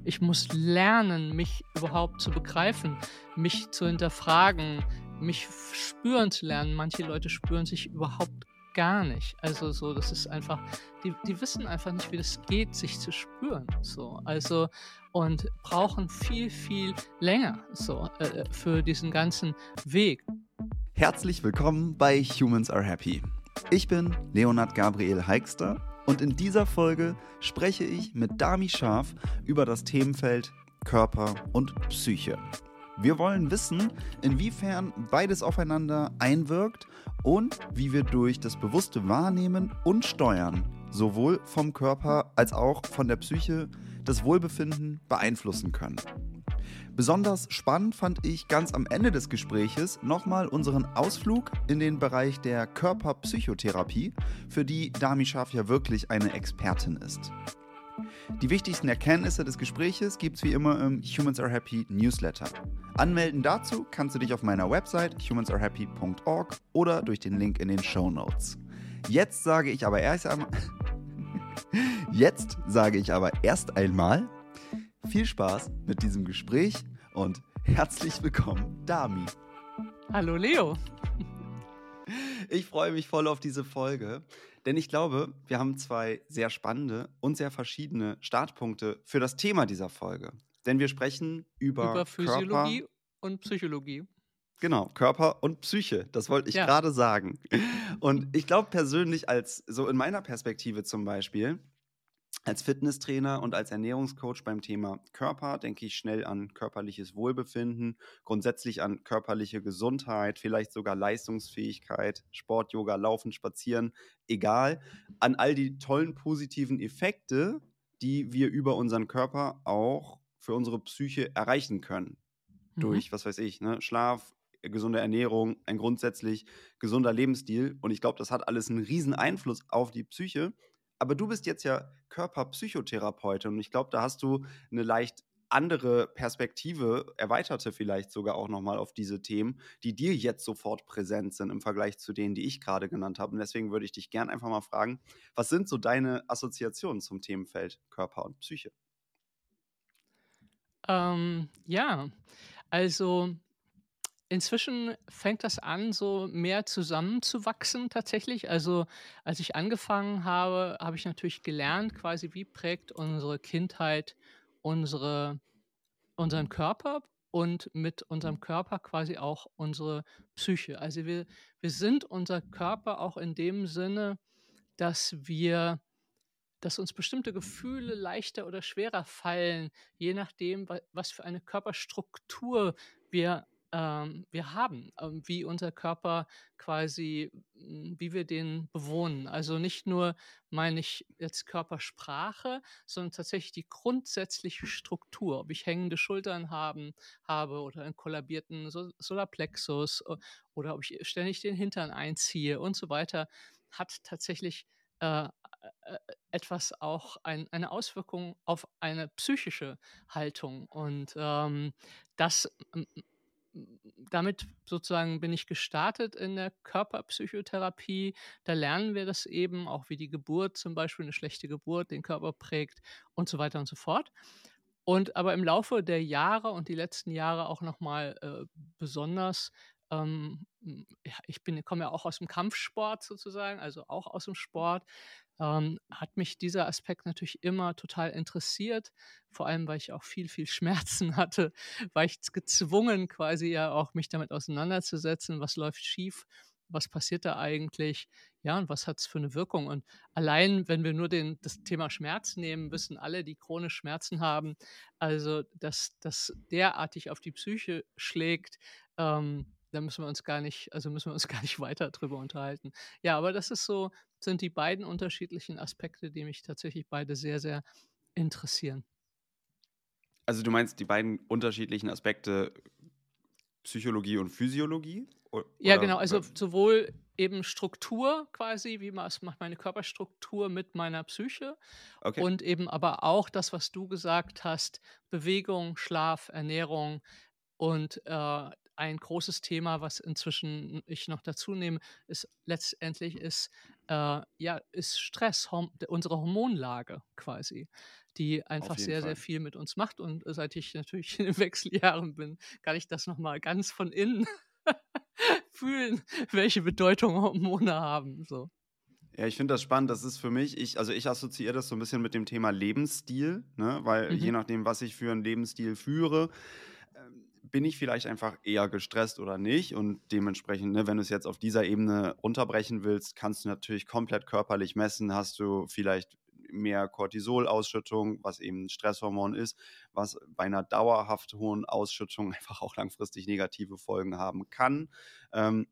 Ich muss lernen, mich überhaupt zu begreifen, mich zu hinterfragen, mich spüren zu lernen. Manche Leute spüren sich überhaupt gar nicht. Also so, das ist einfach, die wissen einfach nicht, wie das geht, sich zu spüren. So, also und brauchen viel, viel länger so für diesen ganzen Weg. Herzlich willkommen bei Humans Are Happy. Ich bin Leonhard Gabriel Heikster und in dieser Folge spreche ich mit Dami Scharf über das Themenfeld Körper und Psyche. Wir wollen wissen, inwiefern beides aufeinander einwirkt und wie wir durch das bewusste Wahrnehmen und Steuern sowohl vom Körper als auch von der Psyche das Wohlbefinden beeinflussen können. Besonders spannend fand ich ganz am Ende des Gespräches nochmal unseren Ausflug in den Bereich der Körperpsychotherapie, für die Dami Scharf ja wirklich eine Expertin ist. Die wichtigsten Erkenntnisse des Gespräches gibt es wie immer im Humans Are Happy Newsletter. Anmelden dazu kannst du dich auf meiner Website humansarehappy.org oder durch den Link in den Shownotes. Jetzt sage ich aber erst einmal viel Spaß mit diesem Gespräch und herzlich willkommen, Dami. Hallo Leo. Ich freue mich voll auf diese Folge, denn ich glaube, wir haben zwei sehr spannende und sehr verschiedene Startpunkte für das Thema dieser Folge. Denn wir sprechen über Physiologie Körper, und Psychologie. genau, Körper und Psyche, das wollte ich Ja. gerade sagen. Und ich glaube persönlich, als so in meiner Perspektive zum Beispiel, als Fitnesstrainer und als Ernährungscoach beim Thema Körper denke ich schnell an körperliches Wohlbefinden, grundsätzlich an körperliche Gesundheit, vielleicht sogar Leistungsfähigkeit, Sport, Yoga, Laufen, Spazieren, egal, an all die tollen positiven Effekte, die wir über unseren Körper auch für unsere Psyche erreichen können. Durch, was weiß ich, Schlaf, gesunde Ernährung, ein grundsätzlich gesunder Lebensstil. Und ich glaube, das hat alles einen riesen Einfluss auf die Psyche. Aber du bist jetzt ja Körperpsychotherapeutin und ich glaube, da hast du eine leicht andere Perspektive, erweiterte vielleicht sogar auch nochmal auf diese Themen, die dir jetzt sofort präsent sind im Vergleich zu denen, die ich gerade genannt habe. Und deswegen würde ich dich gern einfach mal fragen, was sind so deine Assoziationen zum Themenfeld Körper und Psyche? Ja, also inzwischen fängt das an, so mehr zusammenzuwachsen tatsächlich. Also, als ich angefangen habe, habe ich natürlich gelernt quasi, wie prägt unsere Kindheit unsere unseren Körper und mit unserem Körper quasi auch unsere Psyche. Also, wir sind unser Körper auch in dem Sinne, dass dass uns bestimmte Gefühle leichter oder schwerer fallen, je nachdem, was für eine Körperstruktur wir haben, wie unser Körper quasi wie wir den bewohnen. Also, nicht nur meine ich jetzt Körpersprache, sondern tatsächlich die grundsätzliche Struktur, ob ich hängende Schultern habe oder einen kollabierten Solarplexus oder ob ich ständig den Hintern einziehe und so weiter, hat tatsächlich, äh, etwas auch eine Auswirkung auf eine psychische Haltung. Und, das damit sozusagen bin ich gestartet in der Körperpsychotherapie. Da lernen wir das eben, auch wie die Geburt zum Beispiel, eine schlechte Geburt den Körper prägt und so weiter und so fort. Und aber im Laufe der Jahre und die letzten Jahre auch noch mal, besonders, ja, komme ja auch aus dem Kampfsport sozusagen, also auch aus dem Sport, hat mich dieser Aspekt natürlich immer total interessiert, vor allem, weil ich auch viel, viel Schmerzen hatte, war ich gezwungen, quasi ja auch mich damit auseinanderzusetzen, was läuft schief, was passiert da eigentlich, ja, und was hat's für eine Wirkung? Und allein, wenn wir nur das Thema Schmerz nehmen, wissen alle, die chronisch Schmerzen haben, also, dass das derartig auf die Psyche schlägt, da müssen wir uns gar nicht weiter drüber unterhalten. Ja, aber das sind die beiden unterschiedlichen Aspekte, die mich tatsächlich beide sehr, sehr interessieren. Also du meinst die beiden unterschiedlichen Aspekte Psychologie und Physiologie? Ja, Oder? genau, also sowohl eben Struktur quasi, was macht meine Körperstruktur mit meiner Psyche Okay. und eben aber auch das, was du gesagt hast, Bewegung, Schlaf, Ernährung und, ein großes Thema, was inzwischen ich noch dazu nehme, ist letztendlich ja, ist Stress, unsere Hormonlage quasi, die Auf einfach jeden sehr, sehr Fall. viel mit uns macht. Und seit ich natürlich in den Wechseljahren bin, kann ich das noch mal ganz von innen fühlen, welche Bedeutung Hormone haben, so. Ja, ich finde das spannend. Das ist für mich ich assoziiere das so ein bisschen mit dem Thema Lebensstil, ne, weil je Mhm. nachdem, was ich für einen Lebensstil führe, bin ich vielleicht einfach eher gestresst oder nicht und dementsprechend, ne, wenn du es jetzt auf dieser Ebene runterbrechen willst, kannst du natürlich komplett körperlich messen. Hast du vielleicht mehr Cortisolausschüttung, was eben 'n Stresshormon ist, was bei einer dauerhaft hohen Ausschüttung einfach auch langfristig negative Folgen haben kann. Ähm,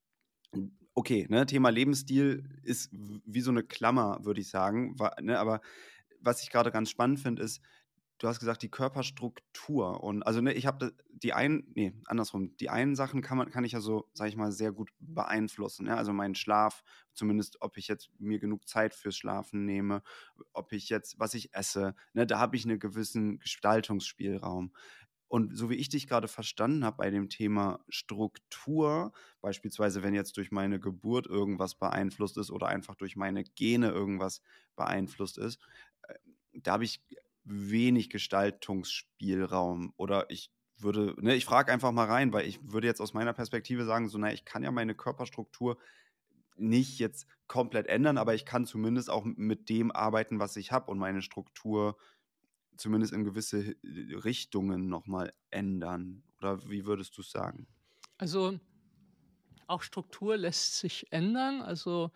okay, ne, Thema Lebensstil ist wie so eine Klammer, würde ich sagen, ne, aber was ich gerade ganz spannend finde, ist, du hast gesagt, die Körperstruktur und also, ne, ich habe andersrum. Die einen Sachen kann ich ja so, sage ich mal, sehr gut beeinflussen, ja? Also, meinen Schlaf, zumindest ob ich jetzt mir genug Zeit fürs Schlafen nehme, ob ich jetzt was ich esse, ne? Da habe ich einen gewissen Gestaltungsspielraum. Und so wie ich dich gerade verstanden habe bei dem Thema Struktur, beispielsweise, wenn jetzt durch meine Geburt irgendwas beeinflusst ist oder einfach durch meine Gene irgendwas beeinflusst ist, äh, da habe ich wenig Gestaltungsspielraum oder ich frage einfach mal rein, weil ich würde jetzt aus meiner Perspektive sagen, so, na, ich kann ja meine Körperstruktur nicht jetzt komplett ändern, aber ich kann zumindest auch mit dem arbeiten, was ich habe und meine Struktur zumindest in gewisse Richtungen noch mal ändern. Oder wie würdest du's sagen? Also, auch Struktur lässt sich ändern, also,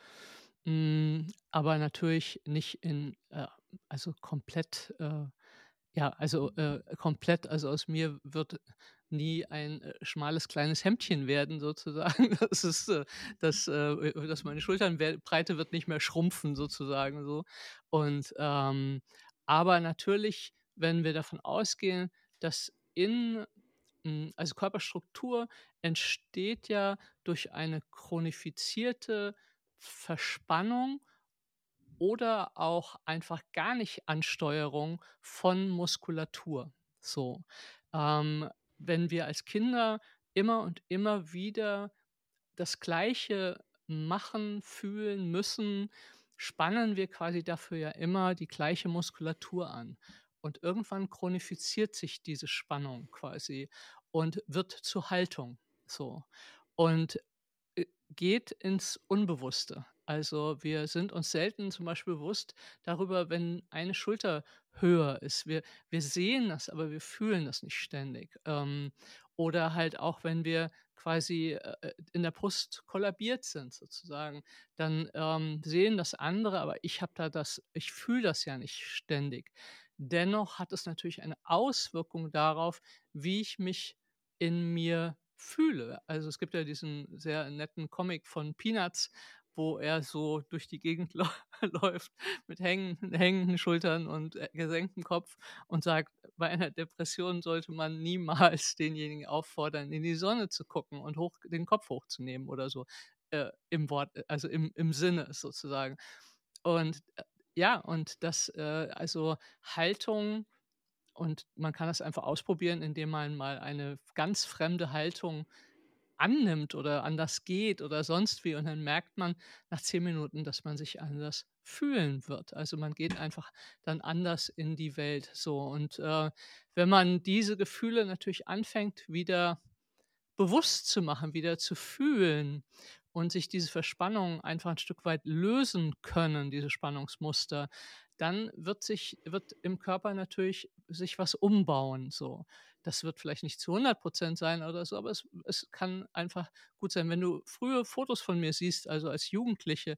aber natürlich nicht also komplett, ja, also, komplett, also aus mir wird nie ein, schmales kleines Hemdchen werden sozusagen. Das ist, dass meine Schulternbreite wird nicht mehr schrumpfen sozusagen so. Und, aber natürlich, wenn wir davon ausgehen, dass also Körperstruktur entsteht ja durch eine chronifizierte Verspannung oder auch einfach gar nicht Ansteuerung von Muskulatur. So, wenn wir als Kinder immer und immer wieder das Gleiche machen, fühlen müssen, spannen wir quasi dafür ja immer die gleiche Muskulatur an. Und irgendwann chronifiziert sich diese Spannung quasi und wird zur Haltung. So. Und geht ins Unbewusste. Also, wir sind uns selten zum Beispiel bewusst darüber, wenn eine Schulter höher ist. Wir sehen das, aber wir fühlen das nicht ständig. Oder halt auch, wenn wir quasi, in der Brust kollabiert sind sozusagen, dann, sehen das andere, aber ich fühle das ja nicht ständig. Dennoch hat es natürlich eine Auswirkung darauf, wie ich mich in mir fühle. Also, es gibt ja diesen sehr netten Comic von Peanuts, wo er so durch die Gegend läuft mit hängenden Schultern und, gesenktem Kopf und sagt, bei einer Depression sollte man niemals denjenigen auffordern, in die Sonne zu gucken und den Kopf hochzunehmen oder so, im Wort also im Sinne sozusagen. Und, ja, und das, also Haltung und man kann das einfach ausprobieren, indem man mal eine ganz fremde Haltung annimmt oder anders geht oder sonst wie. Und dann merkt man nach 10 Minuten, dass man sich anders fühlen wird. Also, man geht einfach dann anders in die Welt so. Und, wenn man diese Gefühle natürlich anfängt, wieder bewusst zu machen, wieder zu fühlen und sich diese Verspannungen einfach ein Stück weit lösen können, diese Spannungsmuster, dann wird im Körper natürlich sich was umbauen so. Das wird vielleicht nicht zu 100% sein oder so, aber es kann einfach gut sein. Wenn du frühe Fotos von mir siehst, also als Jugendliche,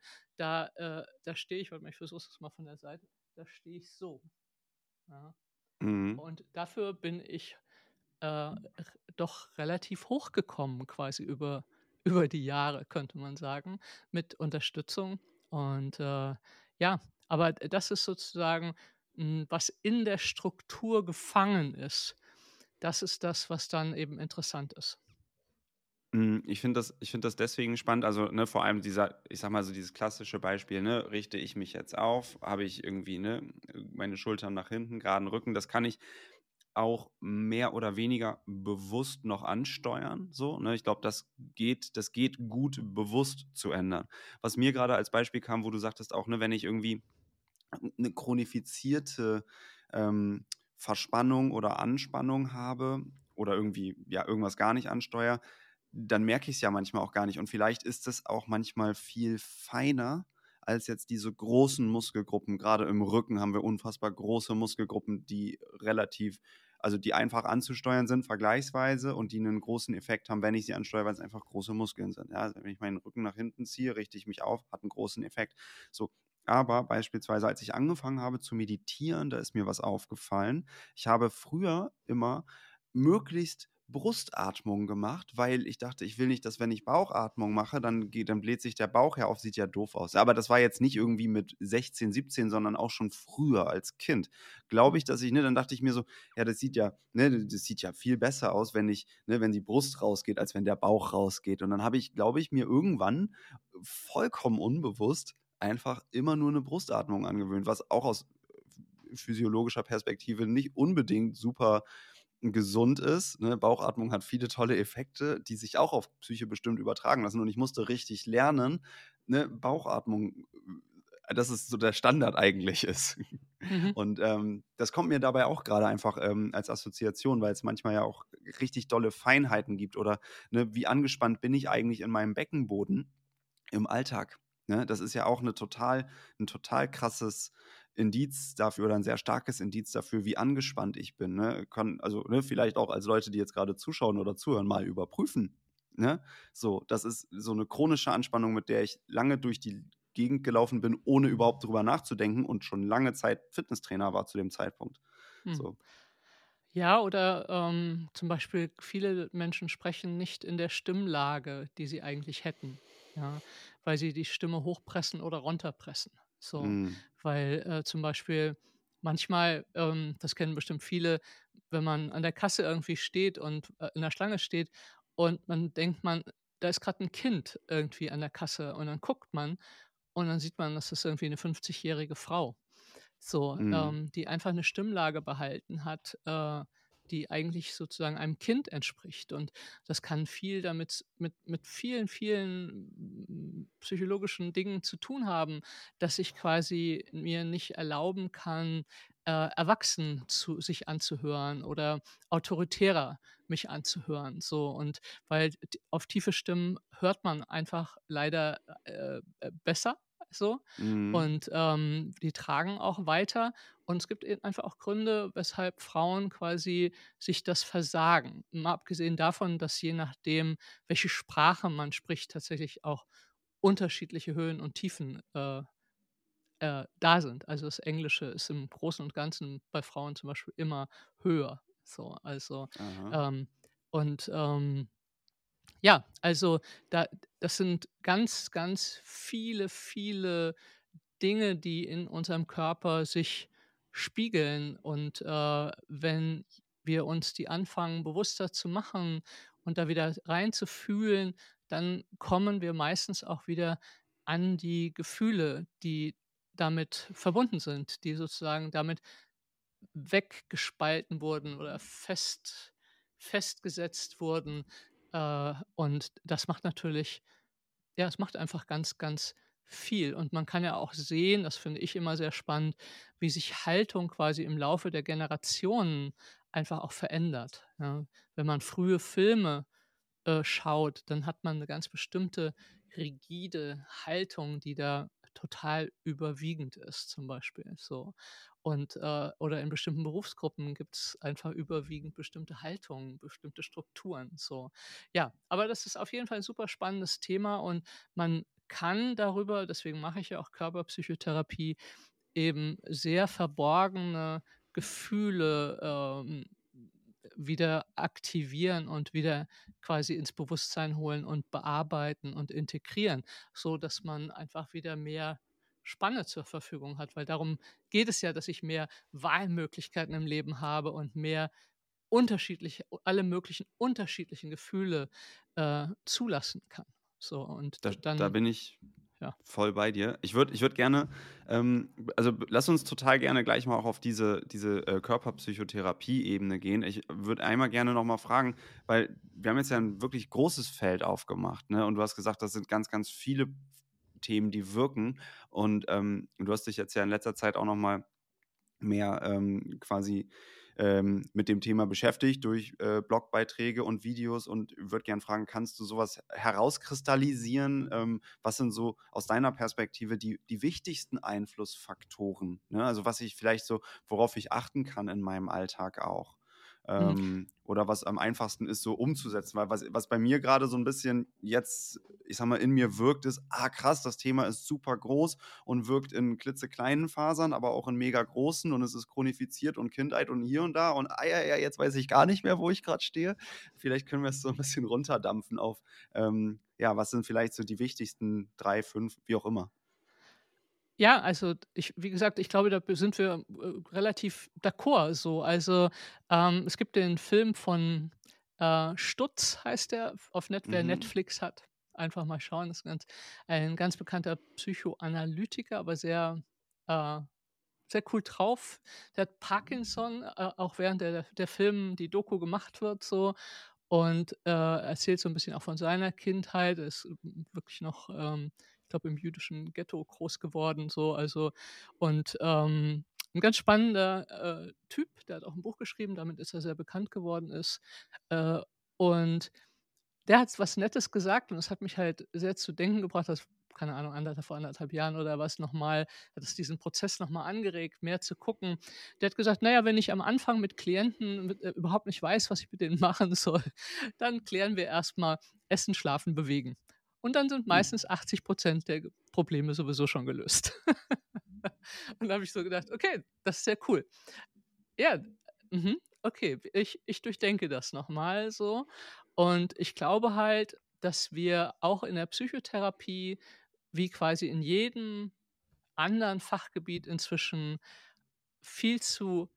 da stehe ich warte mal, ich versuche es mal von der Seite, da stehe ich so, ja. Mhm. Und dafür bin ich r doch relativ hochgekommen quasi über die Jahre, könnte man sagen, mit Unterstützung. Und, ja, aber das ist sozusagen, was in der Struktur gefangen ist. Das ist das, was dann eben interessant ist. Ich finde das deswegen spannend, also, ne, vor allem ich sage mal so dieses klassische Beispiel, ne, richte ich mich jetzt auf, habe ich irgendwie, ne, meine Schultern nach hinten, geraden Rücken, das kann ich auch mehr oder weniger bewusst noch ansteuern, so, ne? Ich glaube, das geht gut bewusst zu ändern. Was mir gerade als Beispiel kam, wo du sagtest auch, ne, wenn ich irgendwie eine chronifizierte, ähm, Verspannung oder Anspannung habe oder irgendwie, ja, irgendwas gar nicht ansteuere, dann merke ich es ja manchmal auch gar nicht. Und vielleicht ist es auch manchmal viel feiner als jetzt diese großen Muskelgruppen. Gerade im Rücken haben wir unfassbar große Muskelgruppen, die die einfach anzusteuern sind vergleichsweise und die einen großen Effekt haben, wenn ich sie ansteuere, weil es einfach große Muskeln sind. Ja, also wenn ich meinen Rücken nach hinten ziehe, richte ich mich auf, hat einen großen Effekt. So, aber beispielsweise, als ich angefangen habe zu meditieren, da ist mir was aufgefallen. Ich habe früher immer möglichst Brustatmung gemacht, weil ich dachte, ich will nicht, dass, wenn ich Bauchatmung mache, dann bläht sich der Bauch ja auf, sieht ja doof aus. Aber das war jetzt nicht irgendwie mit 16, 17, sondern auch schon früher als Kind. Glaube ich, dass ich, ne, dann dachte ich mir so, ja, das sieht ja viel besser aus, wenn ich, ne, wenn die Brust rausgeht, als wenn der Bauch rausgeht. Und dann habe ich, glaube ich, mir irgendwann vollkommen unbewusst einfach immer nur eine Brustatmung angewöhnt, was auch aus physiologischer Perspektive nicht unbedingt super gesund ist, ne? Bauchatmung hat viele tolle Effekte, die sich auch auf Psyche bestimmt übertragen lassen. Und ich musste richtig lernen, ne, Bauchatmung, dass es so der Standard eigentlich ist. Mhm. Und das kommt mir dabei auch gerade einfach als Assoziation, weil es manchmal ja auch richtig dolle Feinheiten gibt oder, ne, wie angespannt bin ich eigentlich in meinem Beckenboden im Alltag, ne? Das ist ja auch 'n total krasses Indiz dafür oder ein sehr starkes Indiz dafür, wie angespannt ich bin, ne? Ne, vielleicht auch als Leute, die jetzt gerade zuschauen oder zuhören, mal überprüfen, ne? So, das ist so eine chronische Anspannung, mit der ich lange durch die Gegend gelaufen bin, ohne überhaupt drüber nachzudenken und schon lange Zeit Fitnesstrainer war zu dem Zeitpunkt. Mhm. So. Ja, oder, zum Beispiel viele Menschen sprechen nicht in der Stimmlage, die sie eigentlich hätten, ja, weil sie die Stimme hochpressen oder runterpressen. So, Mhm. weil, zum Beispiel manchmal, das kennen bestimmt viele, wenn man an der Kasse irgendwie steht und, in der Schlange steht und man denkt da ist gerade ein Kind irgendwie an der Kasse und dann guckt man und dann sieht man, das ist irgendwie eine 50-jährige Frau. So, Mhm. die einfach eine Stimmlage behalten hat, die eigentlich sozusagen einem Kind entspricht. Und das kann viel damit mit vielen, vielen, psychologischen Dingen zu tun haben, dass ich quasi mir nicht erlauben kann, erwachsen sich anzuhören oder autoritärer mich anzuhören, so. Und weil t auf tiefe Stimmen hört man einfach leider, besser so. Mhm. Und, die tragen auch weiter. Und es gibt eben einfach auch Gründe, weshalb Frauen quasi sich das versagen. Mal abgesehen davon, dass je nachdem, welche Sprache man spricht, tatsächlich auch unterschiedliche Höhen und Tiefen, da sind. Also, das Englische ist im Großen und Ganzen bei Frauen zum Beispiel immer höher, so. Also, Aha. ähm und, ja, also, da das sind ganz, ganz viele, viele Dinge, die in unserem Körper sich spiegeln. Und, wenn wir uns die anfangen, bewusster zu machen und da wieder reinzufühlen, dann kommen wir meistens auch wieder an die Gefühle, die damit verbunden sind, die sozusagen damit weggespalten wurden oder festgesetzt wurden. Und das macht natürlich, ja, es macht einfach ganz, ganz viel. Und man kann ja auch sehen, das finde ich immer sehr spannend, wie sich Haltung quasi im Laufe der Generationen einfach auch verändert, ja. Wenn man frühe Filme, schaut, dann hat man eine ganz bestimmte rigide Haltung, die da total überwiegend ist zum Beispiel, so. Und, oder in bestimmten Berufsgruppen gibt es einfach überwiegend bestimmte Haltungen, bestimmte Strukturen, so. Ja, aber das ist auf jeden Fall ein super spannendes Thema und man kann darüber, deswegen mache ich ja auch Körperpsychotherapie, eben sehr verborgene Gefühle, wieder aktivieren und wieder quasi ins Bewusstsein holen und bearbeiten und integrieren, so dass man einfach wieder mehr Spanne zur Verfügung hat, weil darum geht es ja, dass ich mehr Wahlmöglichkeiten im Leben habe und mehr alle möglichen unterschiedlichen Gefühle, zulassen kann. So und Da dann bin ich ja. Voll bei dir. Ich würde gerne, also lass uns total gerne gleich mal auch auf diese Körperpsychotherapie-Ebene gehen. Ich würde einmal gerne noch mal fragen, weil wir haben jetzt ja ein wirklich großes Feld aufgemacht, ne? Und du hast gesagt, das sind ganz, ganz viele Themen, die wirken. Und du hast dich jetzt ja in letzter Zeit auch noch mal mehr quasi mit dem Thema beschäftigt durch Blogbeiträge und Videos und würde gern fragen, kannst du sowas herauskristallisieren? Was sind so aus deiner Perspektive die wichtigsten Einflussfaktoren? Ne? Also was ich vielleicht so, worauf ich achten kann in meinem Alltag auch. Mhm. Oder was am einfachsten ist, so umzusetzen. Weil was bei mir gerade so ein bisschen jetzt, ich sag mal, in mir wirkt, ist, krass, das Thema ist super groß und wirkt in klitzekleinen Fasern, aber auch in mega großen und es ist chronifiziert und Kindheit und hier und da und ja, jetzt weiß ich gar nicht mehr, wo ich gerade stehe. Vielleicht können wir es so ein bisschen runterdampfen auf, ja, was sind vielleicht so die wichtigsten 3, 5, wie auch immer. Ja, also ich wie gesagt, ich glaube, da sind wir, relativ d'accord so. Also, es gibt den Film von, Stutz heißt der auf wer Mhm. Netflix hat, einfach mal schauen. Das ist ein ganz bekannter Psychoanalytiker, aber äh sehr cool drauf. Der hat Parkinson, auch während der Film, die Doku gemacht wird so und, erzählt so ein bisschen auch von seiner Kindheit. Er ist, wirklich noch, ich glaube, im jüdischen Ghetto groß geworden so, also und, 'n ganz spannender, Typ, der hat auch ein Buch geschrieben, damit ist er sehr bekannt geworden ist. Äh, und der hat was Nettes gesagt und das hat mich halt sehr zu denken gebracht, das keine Ahnung, vor 1,5 Jahren oder was noch mal hat es diesen Prozess noch mal angeregt, mehr zu gucken. Der hat gesagt: „Na ja, wenn ich am Anfang mit Klienten überhaupt nicht weiß, was ich mit denen machen soll, dann klären wir erst mal Essen, Schlafen, Bewegen. Und dann sind Hm. meistens 80% der Probleme sowieso schon gelöst.“ Und da habe ich so gedacht: „Okay, das ist sehr cool.“ Ja, okay, ich durchdenke das noch mal so und ich glaube halt, dass wir auch in der Psychotherapie, wie quasi in jedem anderen Fachgebiet inzwischen viel zu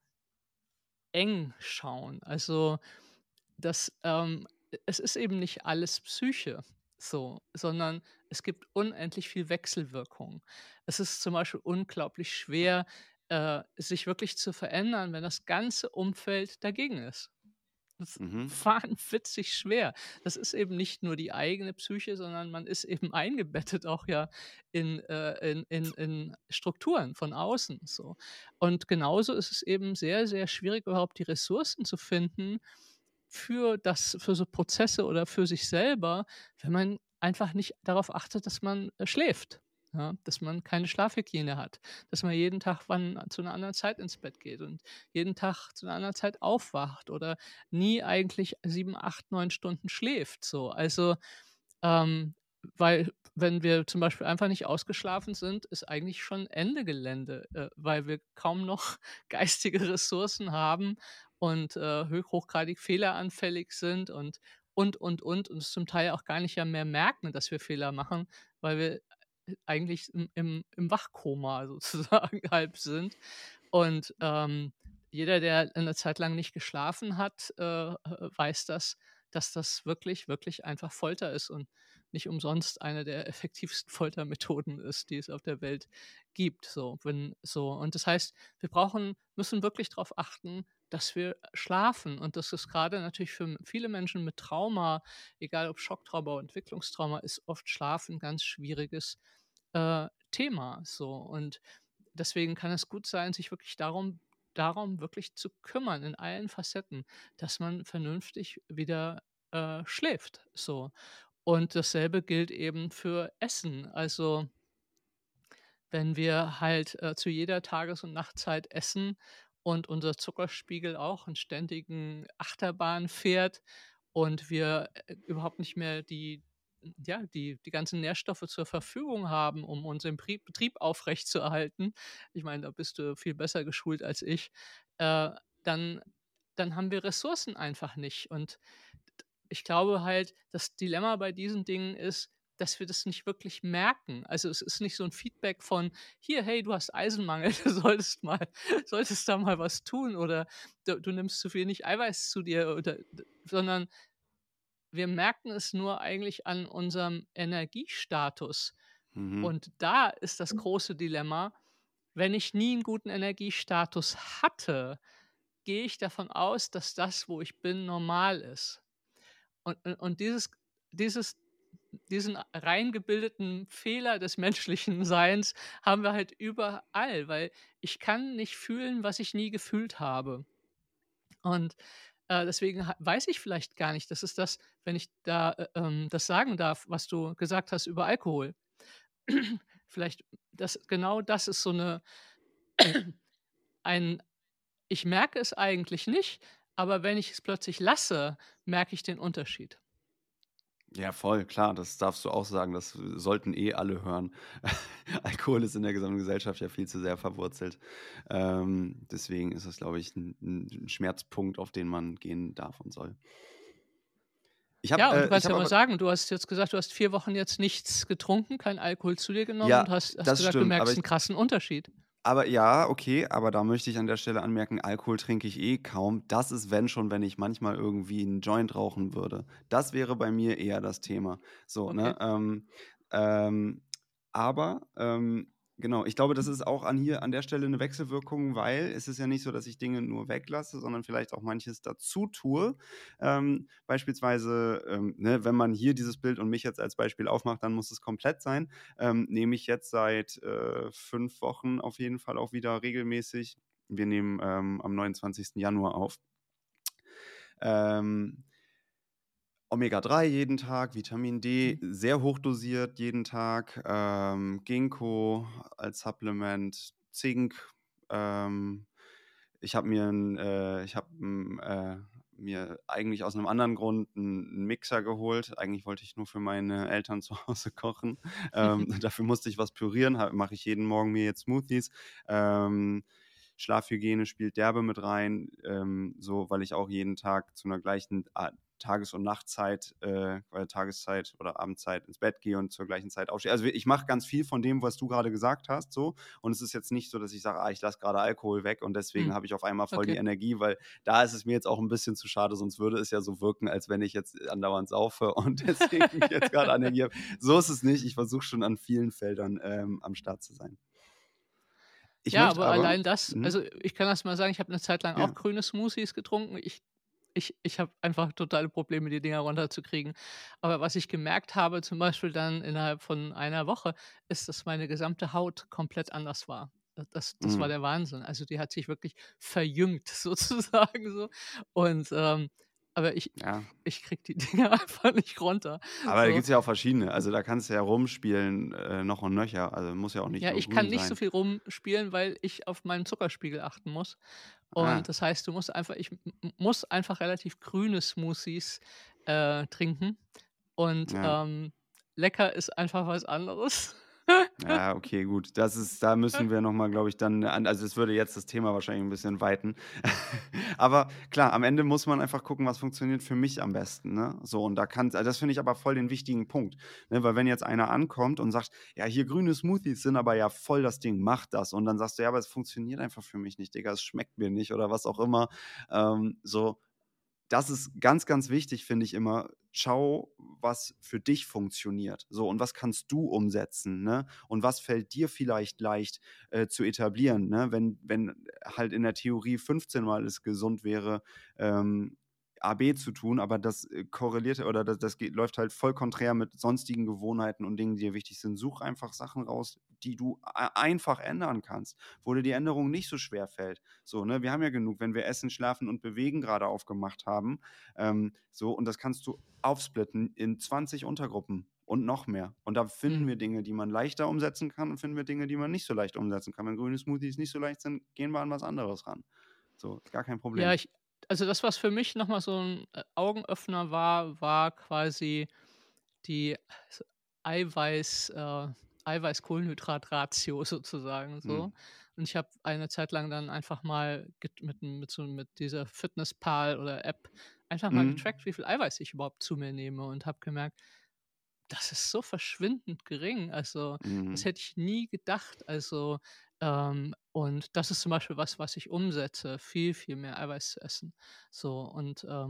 eng schauen. Also, das, es ist eben nicht alles Psyche so, sondern es gibt unendlich viel Wechselwirkung. Es ist zum Beispiel unglaublich schwer, sich wirklich zu verändern, wenn das ganze Umfeld dagegen ist. Das ist Mhm. wahnwitzig schwer. Das ist eben nicht nur die eigene Psyche, sondern man ist eben eingebettet auch ja in Strukturen von außen so. Und genauso ist es eben sehr, sehr schwierig, überhaupt die Ressourcen zu finden für so Prozesse oder für sich selber, wenn man einfach nicht darauf achtet, dass man, schläft, ja? Dass man keine Schlafhygiene hat, dass man jeden Tag zu einer anderen Zeit ins Bett geht und jeden Tag zu einer anderen Zeit aufwacht oder nie eigentlich 7, 8, 9 Stunden schläft so. Also, weil wenn wir zum Beispiel einfach nicht ausgeschlafen sind, ist eigentlich schon Ende Gelände, weil wir kaum noch geistige Ressourcen haben und, hochgradig fehleranfällig sind und es zum Teil auch gar nicht ja mehr merken, dass wir Fehler machen, weil wir, eigentlich im Wachkoma sozusagen halb sind. Und, jeder, der eine Zeit lang nicht geschlafen hat, weiß das, dass das wirklich, wirklich einfach Folter ist und nicht umsonst eine der effektivsten Foltermethoden ist, die es auf der Welt gibt, so, wenn so. Und das heißt, müssen wirklich darauf achten, dass wir schlafen. Und das ist gerade natürlich für viele Menschen mit Trauma, egal ob Schocktrauma oder Entwicklungstrauma, ist oft Schlafen 'n ganz schwieriges, Thema so. Und deswegen kann es gut sein, sich wirklich darum wirklich zu kümmern in allen Facetten, dass man vernünftig wieder, schläft, so. Und dasselbe gilt eben für Essen. Also, wenn wir halt, zu jeder Tages und Nachtzeit essen und unser Zuckerspiegel auch in ständigen Achterbahn fährt und wir, überhaupt nicht mehr die ganzen Nährstoffe zur Verfügung haben, um unseren Betrieb aufrechtzuerhalten. Ich meine, da bist du viel besser geschult als ich. Äh, dann dann haben wir Ressourcen einfach nicht. Und ich glaube halt, das Dilemma bei diesen Dingen ist, dass wir das nicht wirklich merken. Also, es ist nicht so 'n Feedback von: „Hier, hey, du hast Eisenmangel, du solltest da mal was tun“ oder „Du nimmst zu wenig Eiweiß zu dir“ oder sondern wir merken es nur eigentlich an unserem Energiestatus. Mhm. Und da ist das große Dilemma, wenn ich nie einen guten Energiestatus hatte, gehe ich davon aus, dass das, wo ich bin, normal ist. Und dieses diesen rein gebildeten Fehler des menschlichen Seins haben wir halt überall, weil ich kann nicht fühlen, was ich nie gefühlt habe. Und, deswegen weiß ich vielleicht gar nicht, das ist das, wenn ich da, das sagen darf, was du gesagt hast über Alkohol. Vielleicht das ist so eine ein ich merke es eigentlich nicht, aber wenn ich es plötzlich lasse, merke ich den Unterschied. Ja, voll, klar, das darfst du auch sagen. Das sollten eh alle hören. Alkohol ist in der gesamten Gesellschaft ja viel zu sehr verwurzelt. Deswegen ist das, glaube ich, ein Schmerzpunkt, auf den man gehen darf und soll. Ja, und du Ich kannst ja habe mal aber sagen, du hast jetzt gesagt, du hast 4 Wochen jetzt nichts getrunken, keinen Alkohol zu dir genommen und ja, hast das gesagt, du stimmt, merkst 'n krassen Unterschied. aber ja, okay, aber da möchte ich an der Stelle anmerken, Alkohol trinke ich eh kaum. Das ist, wenn schon, wenn ich manchmal irgendwie 'n Joint rauchen würde. Das wäre bei mir eher das Thema. So, Okay. ne? Ähm, genau, ich glaube, das ist auch an der Stelle eine Wechselwirkung, weil es ist ja nicht so, dass ich Dinge nur weglasse, sondern vielleicht auch manches dazu tue. Beispielsweise, ne, wenn man hier dieses Bild und mich jetzt als Beispiel aufmacht, dann muss es komplett sein. Nehme ich jetzt seit 5 Wochen auf jeden Fall auch wieder regelmäßig. Wir nehmen am 29. Januar auf. Ähm, Omega-3 jeden Tag, Vitamin Mhm. D sehr hochdosiert jeden Tag, Ginkgo als Supplement, Zink. Ähm, ich habe mir eigentlich aus einem anderen Grund einen Mixer geholt. Eigentlich wollte ich nur für meine Eltern zu Hause kochen. Dafür musste ich was pürieren, mache ich jeden Morgen mir jetzt Smoothies. Ähm, Schlafhygiene spielt derbe mit rein, so, weil ich auch jeden Tag zu einer gleichen Tages- und Nachtzeit, Tageszeit oder Abendzeit ins Bett gehe und zur gleichen Zeit aufstehe. Also ich mache ganz viel von dem, was du gerade gesagt hast, so. Und es ist jetzt nicht so, dass ich sage, ich lasse gerade Alkohol weg und deswegen Mhm. habe ich auf einmal voll die Okay. Energie, weil da ist es mir jetzt auch ein bisschen zu schade, sonst würde es ja so wirken, als wenn ich jetzt andauernd saufe und deswegen jetzt gerade Energie habe. So ist es nicht. Ich versuche schon an vielen Feldern am Start zu sein. Ich Ja, möchte aber aber, allein das mhm, also, ich kann das mal sagen, ich habe 'ne Zeit lang auch ja, grüne Smoothies getrunken. Ich habe einfach totale Probleme, die Dinger runterzukriegen. Aber was ich gemerkt habe, zum Beispiel dann innerhalb von einer Woche, ist, dass meine gesamte Haut komplett anders war. Das war mhm, der Wahnsinn. Also, die hat sich wirklich verjüngt sozusagen so. Und, aber ja. ich kriege die Dinger einfach nicht runter, Aber da so. gibt's ja auch verschiedene. Also, da kannst du ja rumspielen, noch und nöcher. Also, muss ja auch nicht Ja, nur ich kann grün nicht so sein. viel rumspielen, weil ich auf meinen Zuckerspiegel achten muss. Und Ah, das heißt, ich muss einfach relativ grüne Smoothies, trinken und, ja. lecker ist einfach was anderes. Ja, okay, gut. Da müssen wir noch mal, glaube ich, dann also, es würde jetzt das Thema wahrscheinlich ein bisschen weiten. Aber klar, am Ende muss man einfach gucken, was funktioniert für mich am besten, ne? So, und das finde ich aber voll den wichtigen Punkt, ne? Weil wenn jetzt einer ankommt und sagt: „Ja, hier grüne Smoothies sind aber ja voll das Ding, mach das.“ Und dann sagst du: „Ja, aber es funktioniert einfach für mich nicht, Digga, es schmeckt mir nicht“ oder was auch immer. So, das ist ganz, ganz wichtig, finde ich immer. Schau, was für dich funktioniert. So, und was kannst du umsetzen, ne? Und was fällt dir vielleicht leicht, zu etablieren, ne? Wenn halt in der Theorie 15 Mal es gesund wäre, A, B zu tun, aber das, korreliert oder das läuft halt voll konträr mit sonstigen Gewohnheiten und Dingen, die dir wichtig sind. Such einfach Sachen raus, die du einfach ändern kannst, wo dir die Änderung nicht so schwer fällt. So, ne? Wir haben ja genug, wenn wir Essen, Schlafen und Bewegen gerade aufgemacht haben. So, und das kannst du aufsplitten in 20 Untergruppen und noch mehr. Und da finden Mhm. wir Dinge, die man leichter umsetzen kann und finden wir Dinge, die man nicht so leicht umsetzen kann. Wenn grüne Smoothies nicht so leicht sind, gehen wir an was anderes ran. So, gar kein Ja, Problem. also das, was für mich noch mal so 'n, Augenöffner war, war quasi die s Eiweiß Eiweiß-Kohlenhydrat-Ratio sozusagen Mhm. so. Und ich habe eine Zeit lang dann einfach mal mit dieser Fitnesspal oder App einfach mal Mhm. getrackt, wie viel Eiweiß ich überhaupt zu mir nehme und habe gemerkt, das ist so verschwindend gering. Also, das Mhm. hätte ich nie gedacht. Also, und das ist zum Beispiel was, was ich umsetze, viel, viel mehr Eiweiß zu essen. So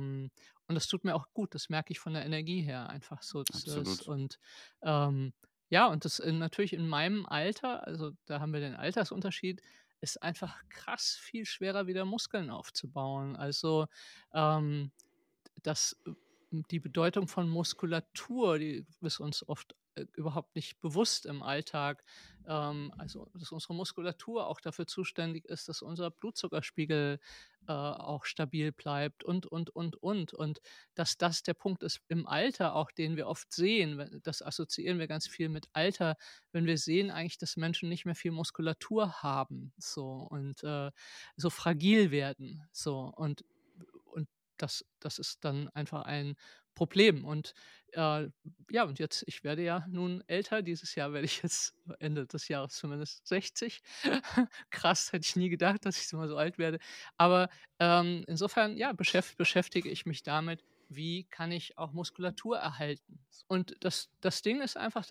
und das tut mir auch gut. Das merke ich von der Energie her einfach so. Absolut. Ähm, Ja, und das natürlich in meinem Alter, also, da haben wir den Altersunterschied, ist einfach krass viel schwerer, wieder Muskeln aufzubauen. Also, ähm, das die Bedeutung von Muskulatur, die ist uns oft, überhaupt nicht bewusst im Alltag. Also, dass unsere Muskulatur auch dafür zuständig ist, dass unser Blutzuckerspiegel, auch stabil bleibt und. Und dass das der Punkt ist im Alter auch, den wir oft sehen, das assoziieren wir ganz viel mit Alter, wenn wir sehen eigentlich, dass Menschen nicht mehr viel Muskulatur haben, so und, so fragil werden, so und das ist dann einfach ein Problem. Und, ja, und jetzt ich werde ja nun älter. Dieses Jahr werde ich jetzt Ende des Jahres zumindest 60. Krass, hätte ich nie gedacht, dass ich so mal so alt werde. Aber, insofern, ja, beschäftige ich mich damit, wie kann ich auch Muskulatur erhalten? Und das Ding ist einfach,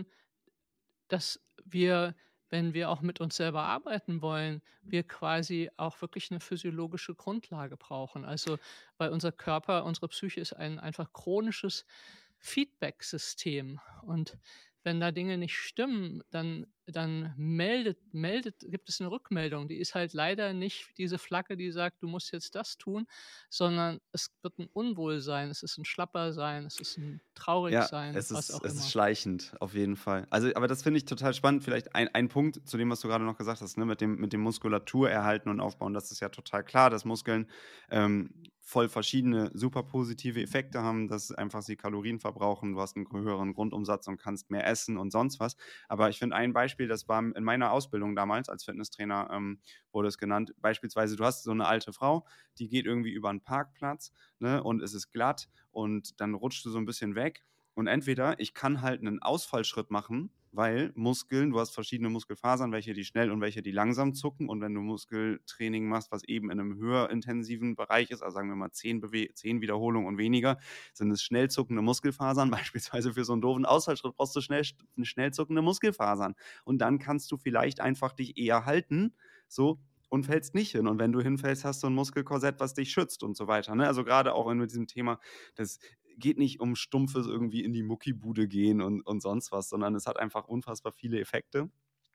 dass wir, wenn wir auch mit uns selber arbeiten wollen, wir quasi auch wirklich eine physiologische Grundlage brauchen. Also, weil unser Körper, unsere Psyche ist ein einfach chronisches Feedbacksystem. Und wenn da Dinge nicht stimmen, dann gibt es eine Rückmeldung. Die ist halt leider nicht diese Flagge, die sagt: „Du musst jetzt das tun“, sondern es wird ein Unwohlsein, es ist ein Schlappersein, es ist ein Ja, Traurigsein, was auch es ist immer. schleichend, auf jeden Fall. Also, aber das finde ich total spannend. Vielleicht ein Punkt zu dem, was du gerade noch gesagt hast, ne, mit dem Muskulatur erhalten und aufbauen. Das ist ja total klar, dass Muskeln, voll verschiedene super positive Effekte haben, dass einfach sie Kalorien verbrauchen. Du hast einen höheren Grundumsatz und kannst mehr essen und sonst was. Aber ich finde ein Beispiel, das war in meiner Ausbildung damals als Fitnesstrainer, wurde es genannt. Beispielsweise, du hast so eine alte Frau, die geht irgendwie über einen Parkplatz, ne, und es ist glatt und dann rutscht du so ein bisschen weg. Und entweder ich kann halt einen Ausfallschritt machen, weil Muskeln, du hast verschiedene Muskelfasern, welche die schnell und welche die langsam zucken. Und wenn du Muskeltraining machst, was eben in einem höher intensiven Bereich ist, also sagen wir mal 10 Wiederholungen und weniger, sind es schnell zuckende Muskelfasern. Beispielsweise für so einen doofen Ausfallschritt brauchst du schnell zuckende Muskelfasern. Und dann kannst du vielleicht einfach dich eher halten, so, und fällst nicht hin. Und wenn du hinfällst, hast du ein Muskelkorsett, was dich schützt und so weiter. Ne? Also gerade auch mit diesem Thema, das geht nicht um stumpfes irgendwie in die Muckibude gehen und sonst was, sondern es hat einfach unfassbar viele Effekte.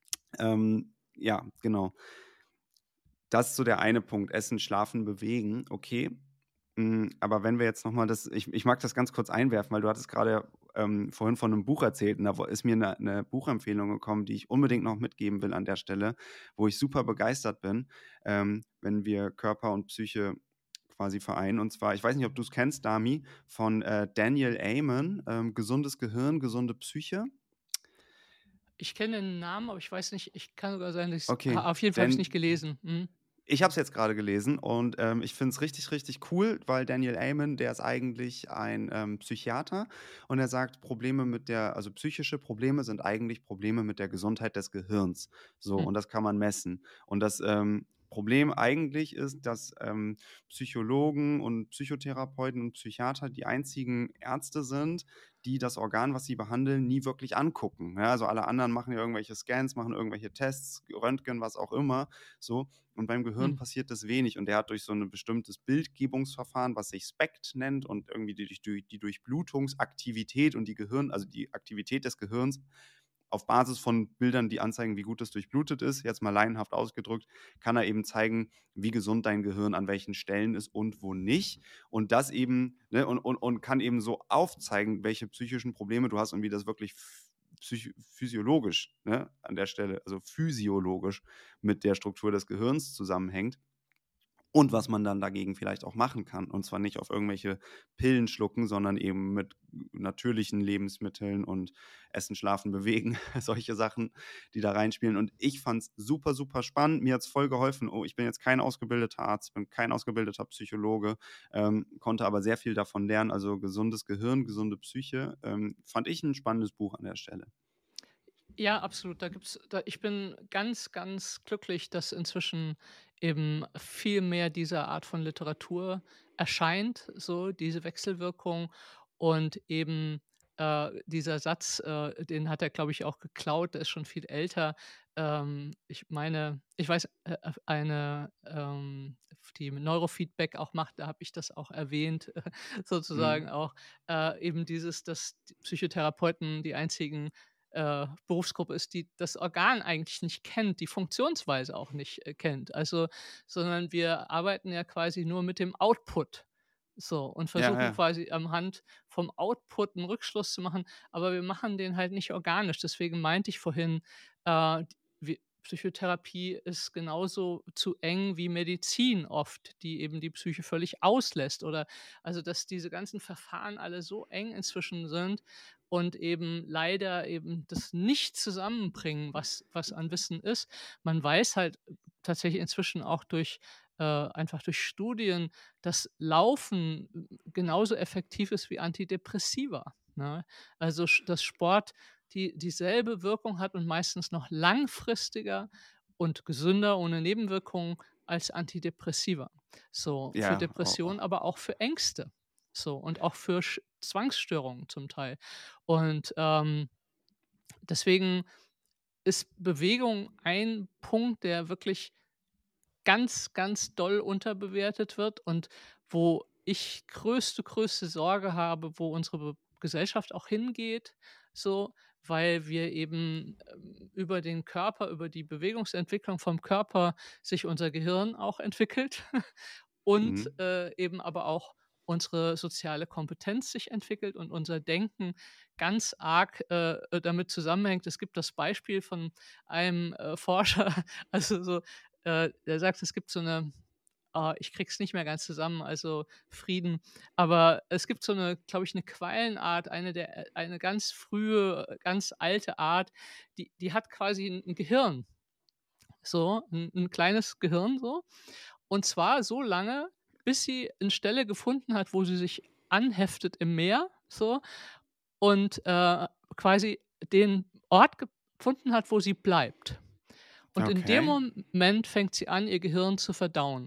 Ja, genau. Das ist so der eine Punkt. Essen, schlafen, bewegen, okay. Aber wenn wir jetzt noch mal ich mag das ganz kurz einwerfen, weil du hattest gerade vorhin von einem Buch erzählt und da ist mir eine Buchempfehlung gekommen, die ich unbedingt noch mitgeben will an der Stelle, wo ich super begeistert bin, wenn wir Körper und Psyche quasi vereinen. Und zwar, ich weiß nicht, ob du es kennst, Dami, von, Daniel Amen, „Gesundes Gehirn, gesunde Psyche“. Ich kenne den Namen, aber ich weiß nicht, ich kann sogar sein, dass ich's Okay, auf jeden Fall habe ich's nicht Dan gelesen. Mhm. ich habe es jetzt gerade gelesen und, ich finde es richtig, richtig cool, weil Daniel Amen, der ist eigentlich ein, Psychiater und er sagt, psychische Probleme sind eigentlich Probleme mit der Gesundheit des Gehirns. So, Hm. und das kann man messen. Und das, Problem eigentlich ist, dass, Psychologen und Psychotherapeuten und Psychiater die einzigen Ärzte sind, die das Organ, was sie behandeln, nie wirklich angucken, ja? Also, alle anderen machen ja irgendwelche Scans, machen irgendwelche Tests, Röntgen, was auch immer, so. Und beim Gehirn Hm. passiert das wenig. Und der hat durch so ein bestimmtes Bildgebungsverfahren, was sich SPECT nennt und irgendwie die Durchblutungsaktivität und die Aktivität des Gehirns auf Basis von Bildern, die anzeigen, wie gut es durchblutet ist, jetzt mal laienhaft ausgedrückt, kann er eben zeigen, wie gesund dein Gehirn an welchen Stellen ist und wo nicht. Und das eben, ne, und kann eben so aufzeigen, welche psychischen Probleme du hast und wie das wirklich physiologisch, ne, an der Stelle, also physiologisch mit der Struktur des Gehirns zusammenhängt und was man dann dagegen vielleicht auch machen kann. Und zwar nicht auf irgendwelche Pillen schlucken, sondern eben mit natürlichen Lebensmitteln und Essen, Schlafen, Bewegen, solche Sachen, die da reinspielen. Und ich fand es super, super spannend. Mir hat es voll geholfen. Oh, ich bin jetzt kein ausgebildeter Arzt, bin kein ausgebildeter Psychologe, konnte aber sehr viel davon lernen. Also gesundes Gehirn, gesunde Psyche, fand ich ein spannendes Buch an der Stelle. Ja, absolut. Ich bin ganz, ganz glücklich, dass inzwischen eben viel mehr dieser Art von Literatur erscheint, so diese Wechselwirkung und eben, dieser Satz, den hat er, glaube ich, auch geklaut, der ist schon viel älter. Ich meine, ich weiß, die Neurofeedback auch macht, da habe ich das auch erwähnt, Mhm. sozusagen auch, eben dass die Psychotherapeuten die einzigen Berufsgruppe ist, die das Organ eigentlich nicht kennt, die Funktionsweise auch nicht kennt. Also, sondern wir arbeiten ja quasi nur mit dem Output. So, und Ja, versuchen ja. quasi anhand vom Output einen Rückschluss zu machen, aber wir machen den halt nicht organisch. Deswegen meinte ich vorhin, Psychotherapie ist genauso zu eng wie Medizin oft, die eben die Psyche völlig auslässt, oder also, dass diese ganzen Verfahren alle so eng inzwischen sind und eben leider eben das nicht zusammenbringen, was an Wissen ist. Man weiß halt tatsächlich inzwischen auch einfach durch Studien, dass Laufen genauso effektiv ist wie Antidepressiva, ne? Also, dass Sport dieselbe Wirkung hat und meistens noch langfristiger und gesünder ohne Nebenwirkungen als Antidepressiva. So, für Ja, Depressionen, aber auch für Ängste. So, und auch für Zwangsstörungen zum Teil. Und, deswegen ist Bewegung ein Punkt, der wirklich ganz, ganz doll unterbewertet wird und wo ich größte Sorge habe, wo unsere Gesellschaft auch hingeht, so, weil wir eben, über den Körper, über die Bewegungsentwicklung vom Körper sich unser Gehirn auch entwickelt und, mhm. eben aber auch unsere soziale Kompetenz sich entwickelt und unser Denken ganz arg, damit zusammenhängt. Es gibt das Beispiel von einem, Forscher, also so der sagt, es gibt so eine, ich krieg's nicht mehr ganz zusammen, also Frieden, aber es gibt so eine, glaube ich, eine Quallenart, eine ganz frühe, ganz alte Art, die hat quasi ein Gehirn, so ein 'n kleines Gehirn so, und zwar so lange, bis sie eine Stelle gefunden hat, wo sie sich anheftet im Meer, so, und, quasi den Ort gefunden hat, wo sie bleibt. Und in dem Okay. Moment fängt sie an, ihr Gehirn zu verdauen.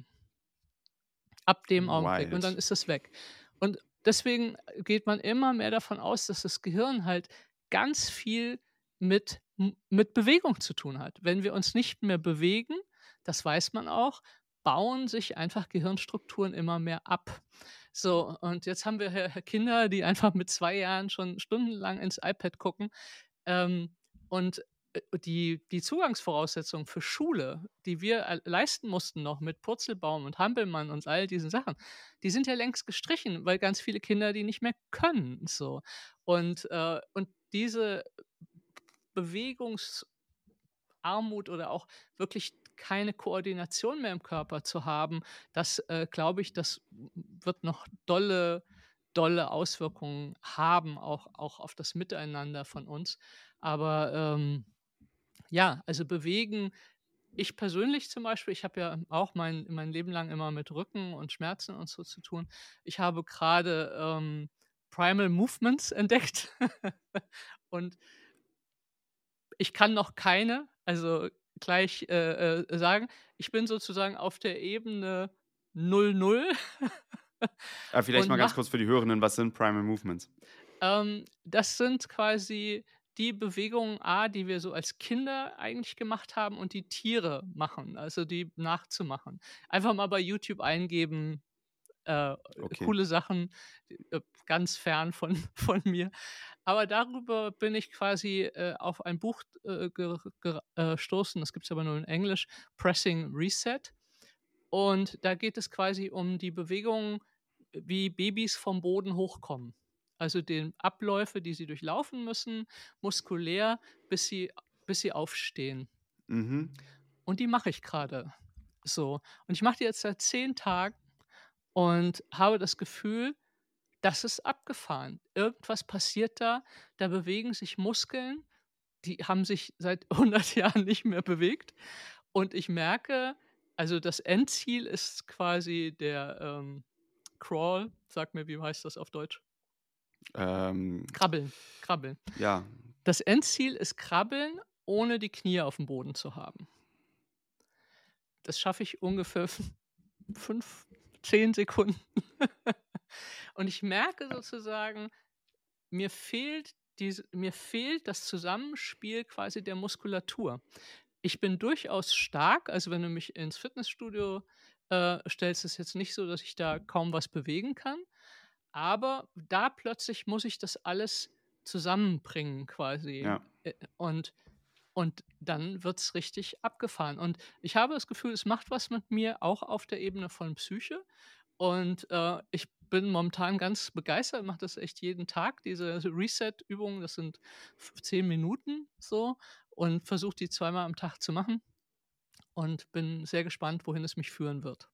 Ab dem Augenblick. Und dann Wild. ist es weg. Und deswegen geht man immer mehr davon aus, dass das Gehirn halt ganz viel mit Bewegung zu tun hat. Wenn wir uns nicht mehr bewegen, das weiß man auch, bauen sich einfach Gehirnstrukturen immer mehr ab. So, und jetzt haben wir hier Kinder, die einfach mit 2 Jahren schon stundenlang ins iPad gucken, und die Zugangsvoraussetzungen für Schule, die wir leisten mussten noch mit Purzelbaum und Hampelmann und all diesen Sachen, die sind ja längst gestrichen, weil ganz viele Kinder die nicht mehr können, so. Und diese Bewegungsarmut oder auch wirklich keine Koordination mehr im Körper zu haben, das, glaube ich, das wird noch dolle Auswirkungen haben, auch auf das Miteinander von uns. Aber, ja, also bewegen, ich persönlich zum Beispiel, ich habe ja auch mein Leben lang immer mit Rücken und Schmerzen und so zu tun. Ich habe gerade Primal Movements entdeckt und ich kann noch keine, also gleich, sagen, ich bin sozusagen auf der Ebene 0,0 Vielleicht und mal ganz mache kurz für die Hörenden, was sind Primal Movements? Das sind quasi die Bewegungen, die wir so als Kinder eigentlich gemacht haben und die Tiere machen, also die nachzumachen. Einfach mal bei YouTube eingeben, Okay. coole Sachen, ganz fern von von mir. Aber darüber bin ich quasi, auf ein Buch, gestoßen, das gibt's aber nur in Englisch, „Pressing Reset". Und da geht es quasi um die Bewegung, wie Babys vom Boden hochkommen. Also den Abläufe, die sie durchlaufen müssen, muskulär, bis sie aufstehen. Mhm. Und die mache ich gerade so. Und ich mache die jetzt seit 10 Tagen und habe das Gefühl, das ist abgefahren. Irgendwas passiert da, da bewegen sich Muskeln, die haben sich seit 100 Jahren nicht mehr bewegt. Und ich merke, also das Endziel ist quasi der, Crawl. Sag mir, wie heißt das auf Deutsch? Ähm, Krabbeln, Krabbeln. ja, Das Endziel ist Krabbeln, ohne die Knie auf dem Boden zu haben. Das schaffe ich ungefähr 5, 10 Sekunden. Und ich merke sozusagen, mir fehlt das Zusammenspiel quasi der Muskulatur. Ich bin durchaus stark, also wenn du mich ins Fitnessstudio, stellst, ist jetzt nicht so, dass ich da kaum was bewegen kann, aber da plötzlich muss ich das alles zusammenbringen quasi ja. und dann wird's richtig abgefahren. Und ich habe das Gefühl, es macht was mit mir, auch auf der Ebene von Psyche. Und, ich bin momentan ganz begeistert, mache das echt jeden Tag, diese Reset-Übungen, das sind 10 Minuten so und versuche die zweimal am Tag zu machen und bin sehr gespannt, wohin es mich führen wird.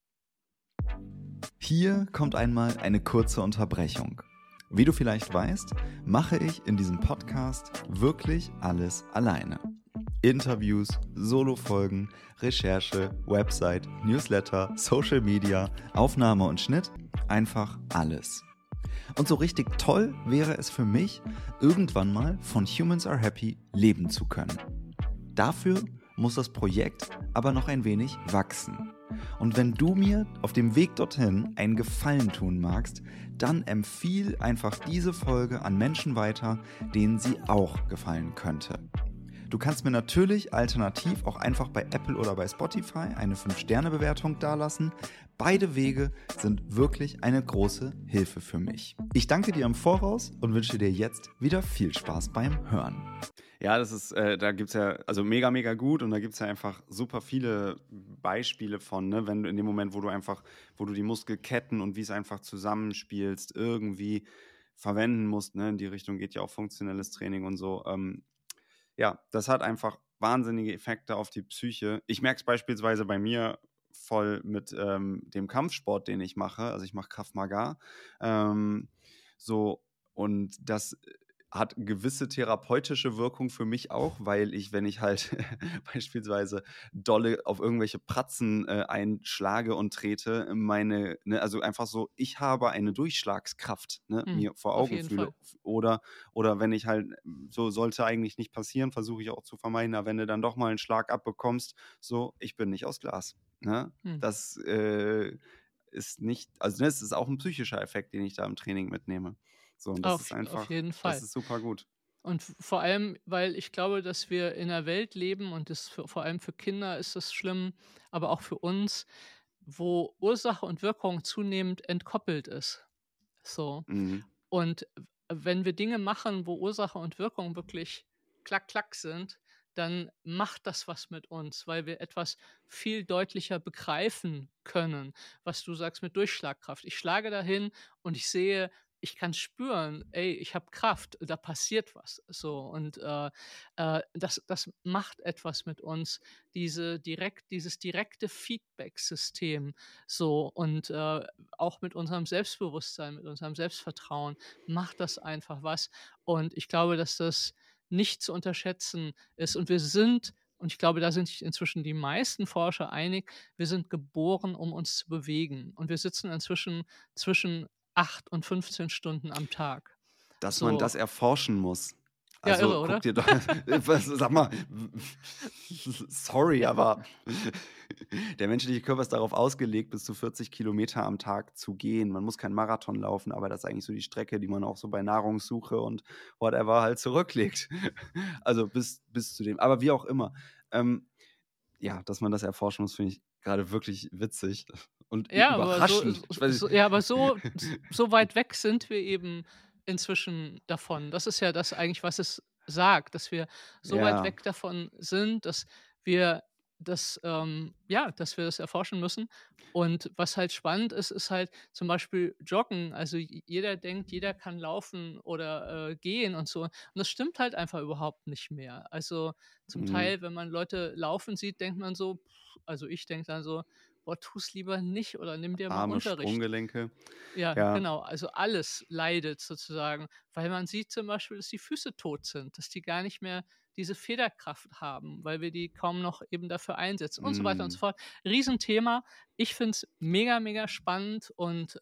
Hier kommt einmal eine kurze Unterbrechung. Wie du vielleicht weißt, mache ich in diesem Podcast wirklich alles alleine. Interviews, Solofolgen, Recherche, Website, Newsletter, Social Media, Aufnahme und Schnitt, einfach alles. Und so richtig toll wäre es für mich, irgendwann mal von Humans Are Happy leben zu können. Dafür muss das Projekt aber noch ein wenig wachsen. Und wenn du mir auf dem Weg dorthin einen Gefallen tun magst, dann empfiehl einfach diese Folge an Menschen weiter, denen sie auch gefallen könnte. Du kannst mir natürlich alternativ auch einfach bei Apple oder bei Spotify eine 5-Sterne-Bewertung dalassen. Beide Wege sind wirklich eine große Hilfe für mich. Ich danke dir im Voraus und wünsche dir jetzt wieder viel Spaß beim Hören. Ja, das ist, da gibt es ja, also mega, mega gut und da gibt es ja einfach super viele Beispiele von, ne, wenn du in dem Moment, wo du die Muskelketten und wie es einfach zusammenspielst, irgendwie verwenden musst, ne, in die Richtung geht ja auch funktionelles Training und so. Ja, das hat einfach wahnsinnige Effekte auf die Psyche. Ich merke es beispielsweise bei mir voll mit dem Kampfsport, den ich mache. Also ich mache Krav Maga. So, und das hat gewisse therapeutische Wirkung für mich auch, weil ich, wenn ich halt beispielsweise dolle auf irgendwelche Pratzen einschlage und trete, also einfach so, ich habe eine Durchschlagskraft, ne, Mhm, mir vor auf Augen jeden fühle. Fall. Oder wenn ich halt, so sollte eigentlich nicht passieren, versuche ich auch zu vermeiden, aber wenn du dann doch mal einen Schlag abbekommst, so, ich bin nicht aus Glas. Ne? Mhm. Das ist nicht, also das ist auch ein psychischer Effekt, den ich da im Training mitnehme. So, und Auf jeden das Fall. ist super gut. Und vor allem, weil ich glaube, dass wir in einer Welt leben und das vor allem für Kinder ist das schlimm, aber auch für uns, wo Ursache und Wirkung zunehmend entkoppelt ist. So. Mhm. Und wenn wir Dinge machen, wo Ursache und Wirkung wirklich klack, klack sind, dann macht das was mit uns, weil wir etwas viel deutlicher begreifen können, was du sagst mit Durchschlagkraft. Ich schlage dahin und ich sehe, ich kann spüren, ey, ich habe Kraft, da passiert was. So und das macht etwas mit uns, dieses direkte Feedback-System. So und auch mit unserem Selbstbewusstsein, mit unserem Selbstvertrauen macht das einfach was. Und ich glaube, dass das nicht zu unterschätzen ist. Und ich glaube, da sind sich inzwischen die meisten Forscher einig, wir sind geboren, um uns zu bewegen. Und wir sitzen inzwischen zwischen 8 und 15 Stunden am Tag. Dass man So, das erforschen muss. ja, Also irre, guck oder? dir doch, sag mal, sorry, Ja, aber der menschliche Körper ist darauf ausgelegt, bis zu 40 Kilometer am Tag zu gehen. Man muss keinen Marathon laufen, aber das ist eigentlich so die Strecke, die man auch so bei Nahrungssuche und whatever halt zurücklegt. Also bis zu dem, aber wie auch immer. Ähm, ja, dass man das erforschen muss, finde ich gerade wirklich witzig und ja, aber überraschend. Ich weiß nicht. so weit weg sind wir eben inzwischen davon. Das ist ja das eigentlich, was es sagt, dass wir so weit Ja. weg davon sind, dass wir dass wir das erforschen müssen. Und was halt spannend ist, ist halt zum Beispiel Joggen. Also, jeder denkt, jeder kann laufen oder, gehen und so. Und das stimmt halt einfach überhaupt nicht mehr. Also, zum Mhm. Teil, wenn man Leute laufen sieht, denkt man so also, ich denke dann so: „Boah, tu's lieber nicht oder nimm dir mal Arme, Unterricht.“ Sprunggelenke. Ja, Ja. genau. Also, alles leidet sozusagen, weil man sieht zum Beispiel, dass die Füße tot sind, dass die gar nicht mehr diese Federkraft haben, weil wir die kaum noch eben dafür einsetzen und so weiter und so Mhm. fort. Riesenthema. Ich finde es mega, mega spannend und,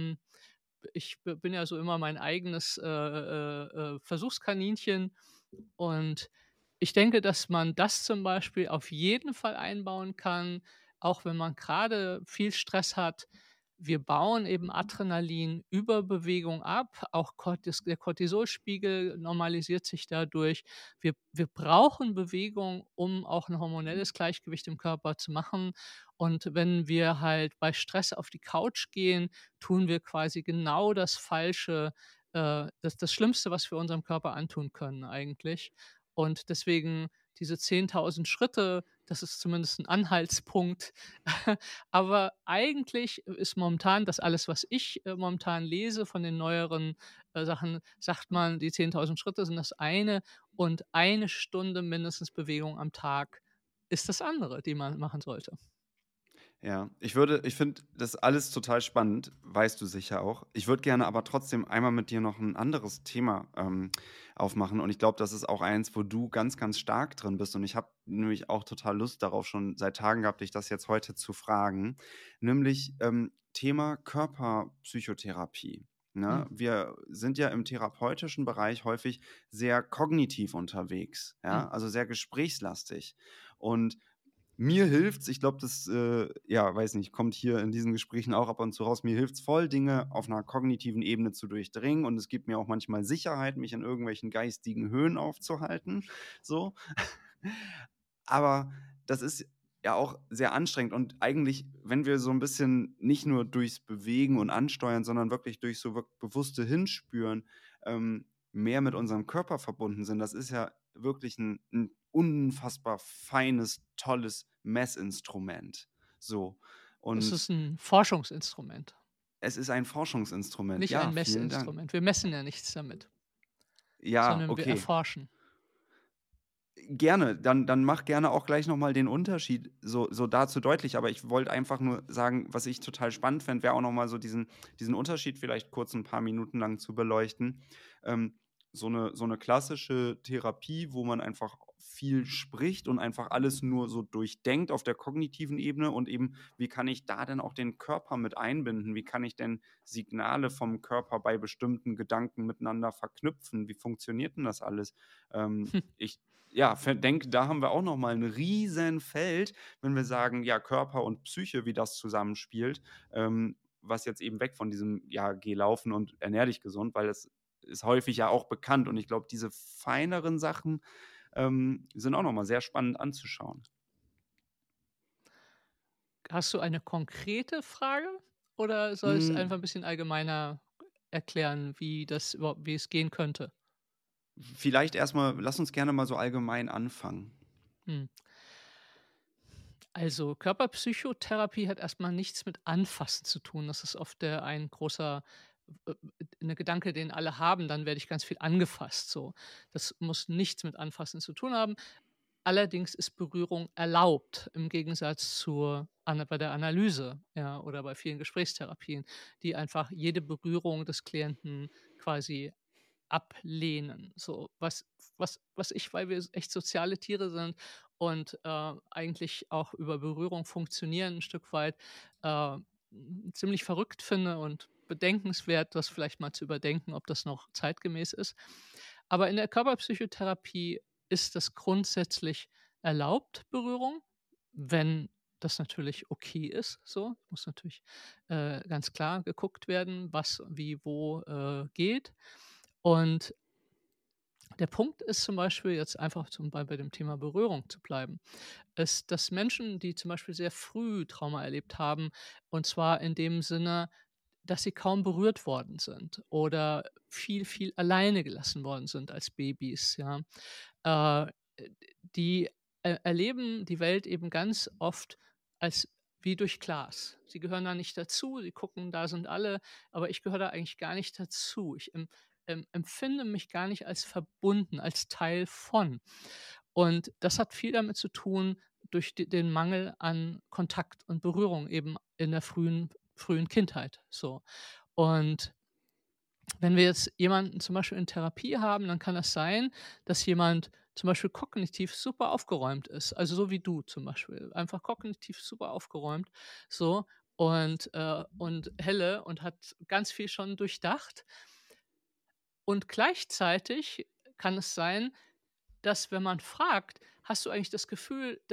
ich bin ja so immer mein eigenes, Versuchskaninchen und ich denke, dass man das zum Beispiel auf jeden Fall einbauen kann, auch wenn man gerade viel Stress hat. Wir bauen eben Adrenalin über Bewegung ab, auch der Cortisolspiegel normalisiert sich dadurch. Wir brauchen Bewegung, um auch ein hormonelles Gleichgewicht im Körper zu machen. Und wenn wir halt bei Stress auf die Couch gehen, tun wir quasi genau das Falsche, das Schlimmste, was wir unserem Körper antun können eigentlich. Und deswegen diese 10.000 Schritte, das ist zumindest ein Anhaltspunkt. Aber eigentlich ist momentan das alles, was ich, momentan lese von den neueren, Sachen, sagt man, die 10.000 Schritte sind das eine und 1 Stunde mindestens Bewegung am Tag ist das andere, die man machen sollte. Ja, ich finde das alles total spannend, weißt du sicher auch. Ich würde gerne aber trotzdem einmal mit dir noch ein anderes Thema aufmachen. Und ich glaube, das ist auch eins, wo du ganz, ganz stark drin bist. Und ich habe nämlich auch total Lust darauf, schon seit Tagen gehabt, dich das jetzt heute zu fragen. Nämlich Thema Körperpsychotherapie. Mhm. Ne? Wir sind ja im therapeutischen Bereich häufig sehr kognitiv unterwegs, Mhm. ja, also sehr gesprächslastig. Und mir hilft's, ich glaube, das, ja, weiß nicht, kommt hier in diesen Gesprächen auch ab und zu raus. Mir hilft's voll, Dinge auf einer kognitiven Ebene zu durchdringen und es gibt mir auch manchmal Sicherheit, mich in irgendwelchen geistigen Höhen aufzuhalten, so. Aber das ist ja auch sehr anstrengend und eigentlich, wenn wir so ein bisschen nicht nur durchs Bewegen und Ansteuern, sondern wirklich durch so bewusste Hinspüren, mehr mit unserem Körper verbunden sind, das ist ja wirklich ein unfassbar feines, tolles Messinstrument. So. Es Und ist ein Forschungsinstrument, es ist ein Forschungsinstrument. nicht ein Ja, vielen Dank. Messinstrument. Wir messen ja nichts damit, Ja, sondern wir okay. erforschen. Gerne, dann mach gerne auch gleich noch mal den Unterschied so dazu deutlich. Aber ich wollte einfach nur sagen, was ich total spannend fände, wäre auch noch mal so diesen Unterschied vielleicht kurz ein paar Minuten lang zu beleuchten. Ähm, so eine klassische Therapie, wo man einfach viel spricht und einfach alles nur so durchdenkt auf der kognitiven Ebene und eben, wie kann ich da denn auch den Körper mit einbinden? Wie kann ich denn Signale vom Körper bei bestimmten Gedanken miteinander verknüpfen? Wie funktioniert denn das alles? Ich ja, denke, da haben wir auch noch mal 'n Riesenfeld, wenn wir sagen, ja, Körper und Psyche, wie das zusammenspielt, was jetzt eben weg von diesem, ja, geh laufen und ernähr dich gesund, weil das ist häufig ja auch bekannt und ich glaube, diese feineren Sachen, sind auch noch mal sehr spannend anzuschauen. Hast du eine konkrete Frage oder soll es Hm, einfach ein bisschen allgemeiner erklären, wie es gehen könnte? vielleicht erst mal lass uns gerne mal so allgemein anfangen. Hm. Also, Körperpsychotherapie hat erstmal nichts mit Anfassen zu tun. Das ist oft ein großer, 'ne Gedanke, den alle haben, dann werde ich ganz viel angefasst, so. Das muss nichts mit Anfassen zu tun haben. Allerdings ist Berührung erlaubt im Gegensatz bei der Analyse, ja, oder bei vielen Gesprächstherapien, die einfach jede Berührung des Klienten quasi ablehnen. So, was ich, weil wir echt soziale Tiere sind und, eigentlich auch über Berührung funktionieren ein Stück weit, ziemlich verrückt finde und bedenkenswert, das vielleicht mal zu überdenken, ob das noch zeitgemäß ist. Aber in der Körperpsychotherapie ist das grundsätzlich erlaubt, Berührung, wenn das natürlich okay ist so. Muss natürlich, ganz klar geguckt werden, was wie wo, geht. Und der Punkt ist zum Beispiel jetzt einfach bei dem Thema Berührung zu bleiben, ist, dass Menschen, die zum Beispiel sehr früh Trauma erlebt haben, und zwar in dem Sinne, dass sie kaum berührt worden sind oder viel, viel alleine gelassen worden sind als Babys, ja, äh, die erleben die Welt eben ganz oft als wie durch Glas. Sie gehören da nicht dazu, sie gucken, da sind alle, aber ich gehöre da eigentlich gar nicht dazu. Ich empfinde mich gar nicht als verbunden, als Teil von. Und das hat viel damit zu tun, durch den Mangel an Kontakt und Berührung eben in der frühen Kindheit, so. Und wenn wir jetzt jemanden zum Beispiel in Therapie haben, dann kann das sein, dass jemand zum Beispiel kognitiv super aufgeräumt ist, also so wie du zum Beispiel, einfach kognitiv super aufgeräumt, so und helle und hat ganz viel schon durchdacht. Und gleichzeitig kann es sein, dass, wenn man fragt: „Hast du eigentlich das Gefühl,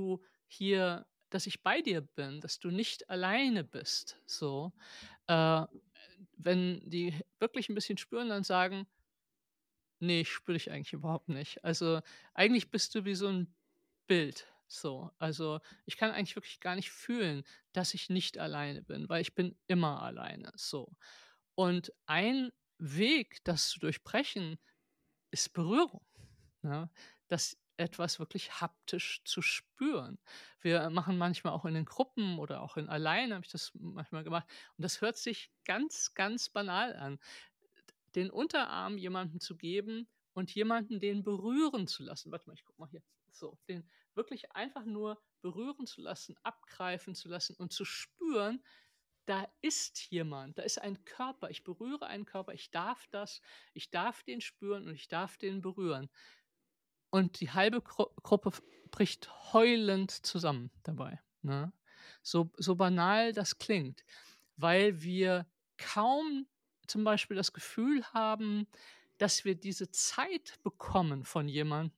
dass ich bei dir bin, dass du nicht alleine bist?“ So, äh, wenn die wirklich ein bisschen spüren, dann sagen: „Ne, ich spüre dich eigentlich überhaupt nicht. Also, eigentlich bist du wie so ein Bild, so. Also, ich kann eigentlich wirklich gar nicht fühlen, dass ich nicht alleine bin, weil ich bin immer alleine“, so. Und ein Weg, das zu durchbrechen, ist Berührung, ne? das etwas wirklich haptisch zu spüren. Wir machen manchmal auch in den Gruppen oder auch in allein habe ich das manchmal gemacht und das hört sich ganz, ganz banal an. Den Unterarm jemandem zu geben und jemanden den berühren zu lassen. Warte mal, ich gucke mal hier. So, den wirklich einfach nur berühren zu lassen, abgreifen zu lassen und zu spüren, da ist jemand, da ist ein Körper. Ich berühre einen Körper, ich darf den spüren und ich darf den berühren. Und die halbe Gruppe bricht heulend zusammen dabei, ne? So banal das klingt, weil wir kaum zum Beispiel das Gefühl haben, dass wir diese Zeit bekommen von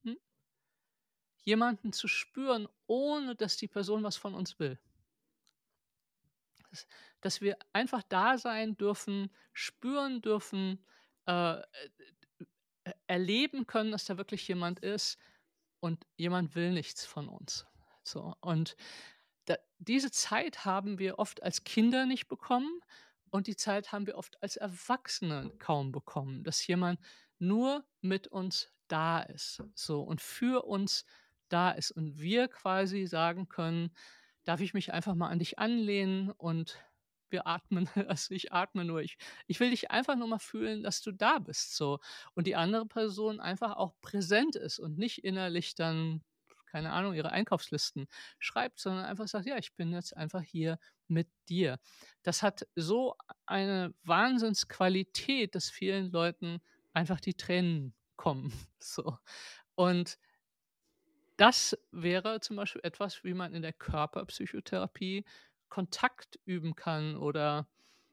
jemanden zu spüren, ohne dass die Person was von uns will. Dass dass wir einfach da sein dürfen, spüren dürfen, äh, erleben können, dass da wirklich jemand ist und jemand will nichts von uns. So, und diese Zeit haben wir oft als Kinder nicht bekommen und die Zeit haben wir oft als Erwachsene kaum bekommen, dass jemand nur mit uns da ist, so und für uns da ist und wir quasi sagen können: „Darf ich mich einfach mal an dich anlehnen?“ Und wir atmen, also ich atme nur. Ich will dich einfach nur mal fühlen, dass du da bist, so. Und die andere Person einfach auch präsent ist und nicht innerlich dann, keine Ahnung, ihre Einkaufslisten schreibt, sondern einfach sagt: „Ja, ich bin jetzt einfach hier mit dir.“ Das hat so eine Wahnsinnsqualität, dass vielen Leuten einfach die Tränen kommen, so. Und das wäre zum Beispiel etwas, wie man in der Körperpsychotherapie Kontakt üben kann oder,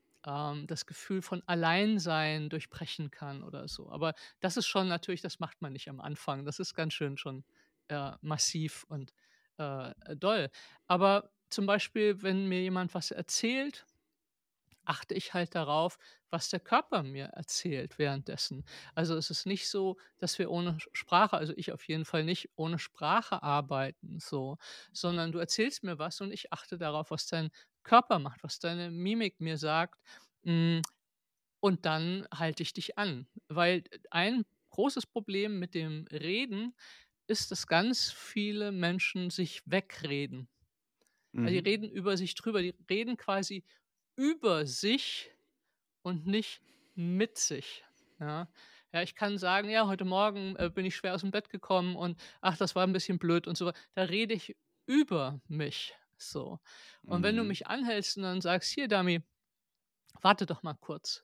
das Gefühl von Alleinsein durchbrechen kann oder so. Aber das ist schon natürlich, das macht man nicht am Anfang. Das ist ganz schön schon, massiv und, doll. Aber zum Beispiel, wenn mir jemand was erzählt, achte ich halt darauf, was der Körper mir erzählt währenddessen. Also, es ist nicht so, dass wir ohne Sprache, also ich auf jeden Fall nicht, ohne Sprache arbeiten so, sondern du erzählst mir was und ich achte darauf, was dein Körper macht, was deine Mimik mir sagt, hm, und dann halte ich dich an. Weil ein großes Problem mit dem Reden ist, dass ganz viele Menschen sich wegreden. Also, die Mhm. reden über sich drüber. Die reden quasi über sich und nicht mit sich, ja? Ja, ich kann sagen: „Ja, heute Morgen, bin ich schwer aus dem Bett gekommen und ach, das war ein bisschen blöd“ und so. Da rede ich über mich, so. Und wenn du Mhm. mich anhältst und dann sagst: „Hier, Dami, warte doch mal kurz.“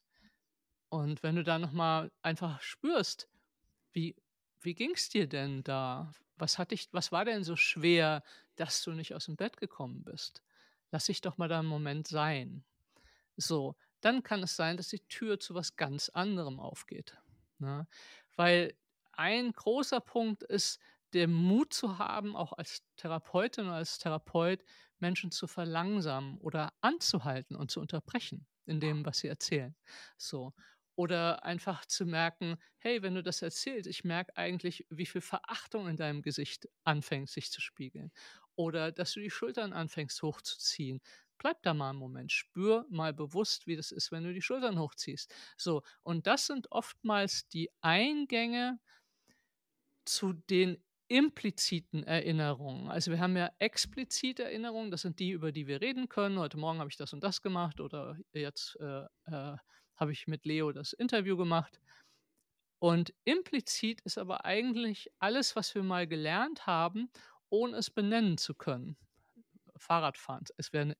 Und wenn du dann noch mal einfach spürst, wie ging's dir denn da? Was war denn so schwer, dass du nicht aus dem Bett gekommen bist? Lass dich doch mal da 'n Moment sein. So, dann kann es sein, dass die Tür zu was ganz anderem aufgeht, ne? Weil ein großer Punkt ist, den Mut zu haben, auch als Therapeutin oder als Therapeut Menschen zu verlangsamen oder anzuhalten und zu unterbrechen in dem, was sie erzählen. So. Oder einfach zu merken: „Hey, wenn du das erzählst, ich merke eigentlich, wie viel Verachtung in deinem Gesicht anfängt, sich zu spiegeln.“ Oder dass du die Schultern anfängst hochzuziehen. Bleib da mal 'n Moment, spür mal bewusst, wie das ist, wenn du die Schultern hochziehst. So, und das sind oftmals die Eingänge zu den impliziten Erinnerungen. Also, wir haben ja explizite Erinnerungen, das sind die, über die wir reden können. Heute Morgen habe ich das und das gemacht oder jetzt, habe ich mit Leo das Interview gemacht. Und implizit ist aber eigentlich alles, was wir mal gelernt haben, ohne es benennen zu können. Fahrradfahren. Es wäre 'ne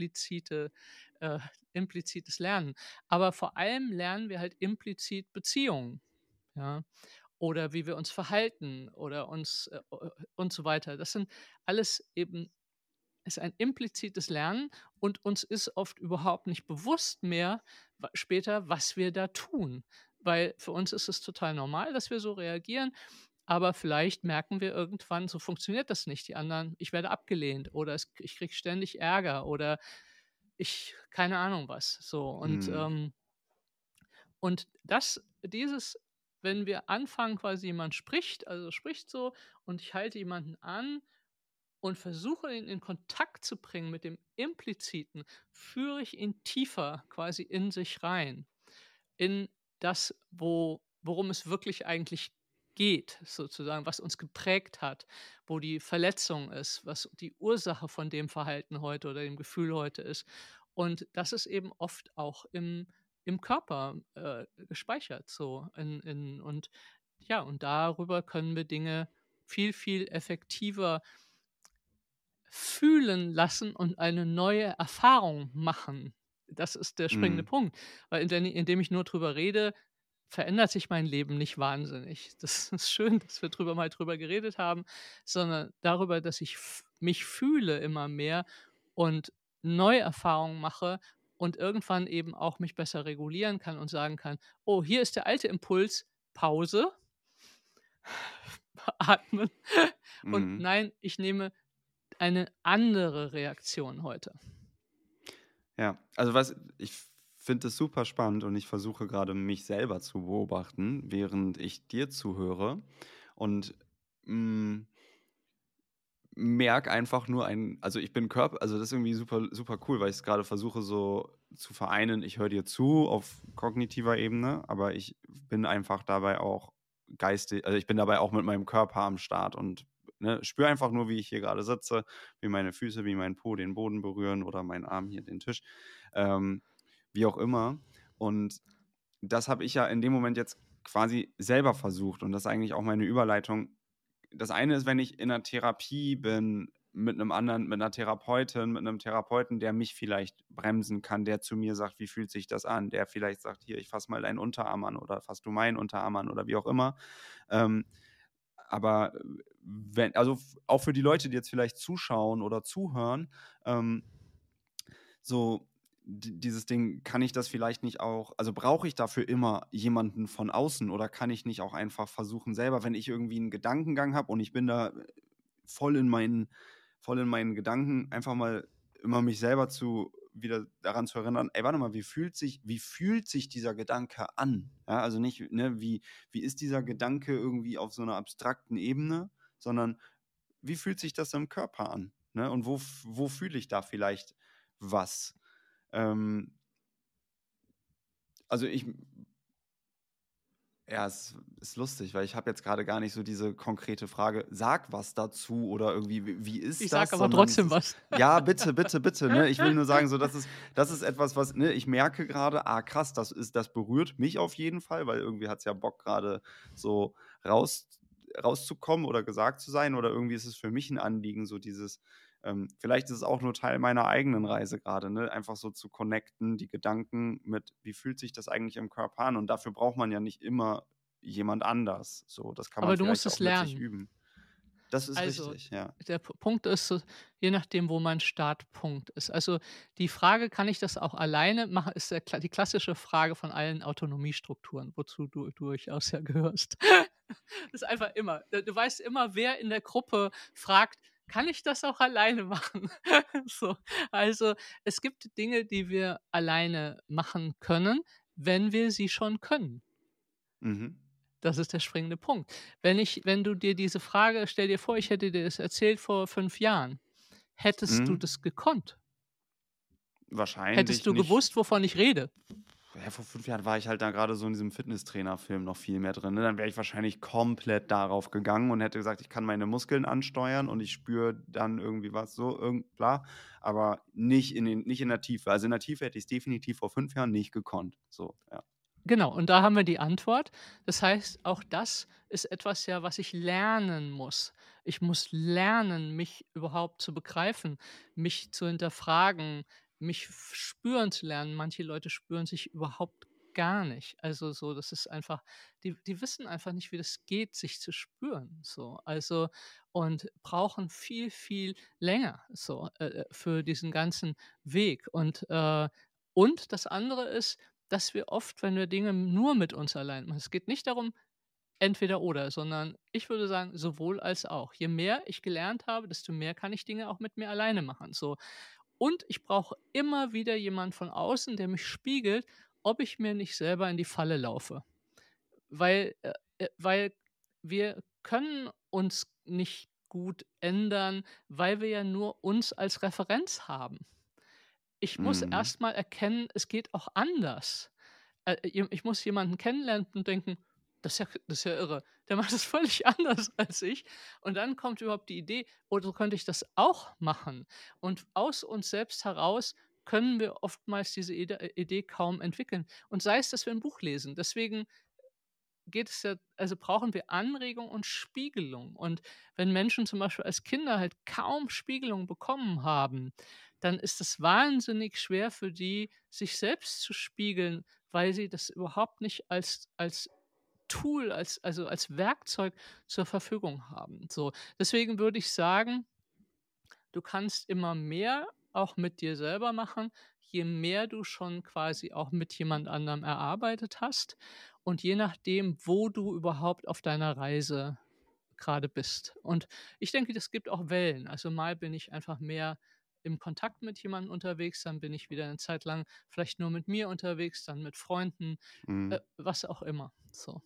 äh, implizites Lernen. Aber vor allem lernen wir halt implizit Beziehungen, ja, oder wie wir uns verhalten oder uns, und so weiter. Das sind alles eben ist ein implizites Lernen und uns ist oft überhaupt nicht bewusst mehr später, was wir da tun. Weil für uns ist es total normal, dass wir so reagieren, aber vielleicht merken wir irgendwann, so funktioniert das nicht. Die anderen, ich werde abgelehnt oder ich kriege ständig Ärger oder ich, keine Ahnung was. So Mhm. und wenn wir anfangen, quasi jemand spricht, also spricht so und ich halte jemanden an und versuche, ihn in Kontakt zu bringen mit dem Impliziten, führe ich ihn tiefer quasi in sich rein, in das, worum es wirklich eigentlich geht, sozusagen, was uns geprägt hat, wo die Verletzung ist, was die Ursache von dem Verhalten heute oder dem Gefühl heute ist. Und das ist eben oft auch im Körper, gespeichert so und ja, und darüber können wir Dinge viel, viel effektiver fühlen lassen und eine neue Erfahrung machen. Das ist der springende Mhm. Punkt, weil indem ich nur drüber rede, verändert sich mein Leben nicht wahnsinnig. Das ist schön, dass wir mal drüber geredet haben, sondern darüber, dass ich mich fühle immer mehr und neue Erfahrungen mache und irgendwann eben auch mich besser regulieren kann und sagen kann: „Oh, hier ist der alte Impuls, Pause, atmen und Mhm. nein, ich nehme eine andere Reaktion heute.“ Ja, also was ich finde es super spannend und ich versuche gerade mich selber zu beobachten, während ich dir zuhöre und, hm, merke einfach nur also ich bin Körper also das ist irgendwie super super cool, weil ich es gerade versuche so zu vereinen. Ich höre dir zu auf kognitiver Ebene, aber ich bin einfach dabei auch geistig also ich bin dabei auch mit meinem Körper am Start und, ne, spüre einfach nur, wie ich hier gerade sitze, wie meine Füße, wie mein Po den Boden berühren oder mein Arm hier den Tisch, ähm, wie auch immer. Und das habe ich ja in dem Moment jetzt quasi selber versucht und das ist eigentlich auch meine Überleitung. Das eine ist, wenn ich in 'ner Therapie bin mit 'ner Therapeutin, mit 'nem Therapeuten, der mich vielleicht bremsen kann, der zu mir sagt: „Wie fühlt sich das an?“ Der vielleicht sagt: „Hier, ich fasse mal deinen Unterarm an oder fasst du meinen Unterarm an“ oder wie auch immer. Ähm, aber wenn also auch für die Leute, die jetzt vielleicht zuschauen oder zuhören, ähm, so dieses Ding, kann ich das vielleicht nicht auch also brauche ich dafür immer jemanden von außen oder kann ich nicht auch einfach versuchen selber, wenn ich irgendwie einen Gedankengang habe und ich bin da voll in meinen Gedanken, einfach mal immer mich selber zu wieder daran zu erinnern: „Ey, warte mal, wie fühlt sich dieser Gedanke an?“ Ja, also nicht, ne, wie ist dieser Gedanke irgendwie auf so einer abstrakten Ebene, sondern wie fühlt sich das im Körper an, ne? Und wo fühle ich da vielleicht was? Ähm, also ich ja, es ist lustig, weil ich habe jetzt gerade gar nicht so diese konkrete Frage: „Sag was dazu“ oder irgendwie: „Wie Ich ist sage das?“, aber sondern es trotzdem ist was. ja, bitte, bitte, bitte, ne? Ich will nur sagen, so das ist etwas, was ne, ich merke gerade, krass, das berührt mich auf jeden Fall, weil irgendwie hat's ja Bock gerade so raus rauszukommen oder gesagt zu sein oder irgendwie ist es für mich ein Anliegen, so dieses vielleicht ist es auch nur Teil meiner eigenen Reise gerade, ne? Einfach so zu connecten, die Gedanken mit: „Wie fühlt sich das eigentlich im Körper an?“ Und dafür braucht man ja nicht immer jemand anders. So, das kann man Aber du musst vielleicht es auch mit sich lernen. üben. Das ist Also, richtig, ja. der Punkt ist so, je nachdem, wo mein Startpunkt ist. Also, die Frage: „Kann ich das auch alleine machen?“ ist die klassische Frage von allen Autonomiestrukturen, wozu du durchaus ja gehörst. Das ist einfach immer. Du weißt immer, wer in der Gruppe fragt: „Kann ich das auch alleine machen?“ So, also, es gibt Dinge, die wir alleine machen können, wenn wir sie schon können. Mhm. Das ist der springende Punkt. Wenn du dir diese Frage, stell dir vor, ich hätte dir das erzählt vor 5 Jahren. Hättest du Mhm. das gekonnt? Hättest Wahrscheinlich du nicht. gewusst, wovon ich rede? Ja, vor 5 Jahren war ich halt da gerade so in diesem Fitnesstrainer-Film noch viel mehr drin, ne? Dann wäre ich wahrscheinlich komplett darauf gegangen und hätte gesagt: „Ich kann meine Muskeln ansteuern und ich spüre dann irgendwie was so, bla.“ Aber nicht in der Tiefe. Also, in der Tiefe hätte ich's definitiv vor 5 Jahren nicht gekonnt. So, ja. Genau, und da haben wir die Antwort. Das heißt, auch das ist etwas ja, was ich lernen muss. Ich muss lernen, mich überhaupt zu begreifen, mich zu hinterfragen, mich spüren zu lernen. Manche Leute spüren sich überhaupt gar nicht. Also so, das ist einfach, die wissen einfach nicht, wie das geht, sich zu spüren. So, also und brauchen viel, viel länger so für diesen ganzen Weg. Und das andere ist, dass wir oft, wenn wir Dinge nur mit uns allein machen, es geht nicht darum, entweder oder, sondern ich würde sagen, sowohl als auch. Je mehr ich gelernt habe, desto mehr kann ich Dinge auch mit mir alleine machen, so. Und ich brauche immer wieder jemand von außen, der mich spiegelt, ob ich mir nicht selber in die Falle laufe. Weil wir können uns nicht gut ändern, weil wir ja nur uns als Referenz haben. Ich muss Mhm. erst mal erkennen, es geht auch anders. Ich muss jemanden kennenlernen und denken: Das ist ja irre. Der macht das völlig anders als ich. Und dann kommt überhaupt die Idee: „Oh, so könnte ich das auch machen.“ Und aus uns selbst heraus können wir oftmals diese Idee kaum entwickeln. Und sei es, dass wir ein Buch lesen. Deswegen geht es ja, also brauchen wir Anregung und Spiegelung. Und wenn Menschen zum Beispiel als Kinder halt kaum Spiegelung bekommen haben, dann ist es wahnsinnig schwer für die, sich selbst zu spiegeln, weil sie das überhaupt nicht als Tool, als Werkzeug zur Verfügung haben. So, deswegen würde ich sagen, du kannst immer mehr auch mit dir selber machen, je mehr du schon quasi auch mit jemand anderem erarbeitet hast und je nachdem, wo du überhaupt auf deiner Reise gerade bist. Und ich denke, das gibt auch Wellen. Also mal bin ich einfach mehr im Kontakt mit jemandem unterwegs, dann bin ich wieder eine Zeit lang vielleicht nur mit mir unterwegs, dann mit Freunden, Mhm. was auch immer. So.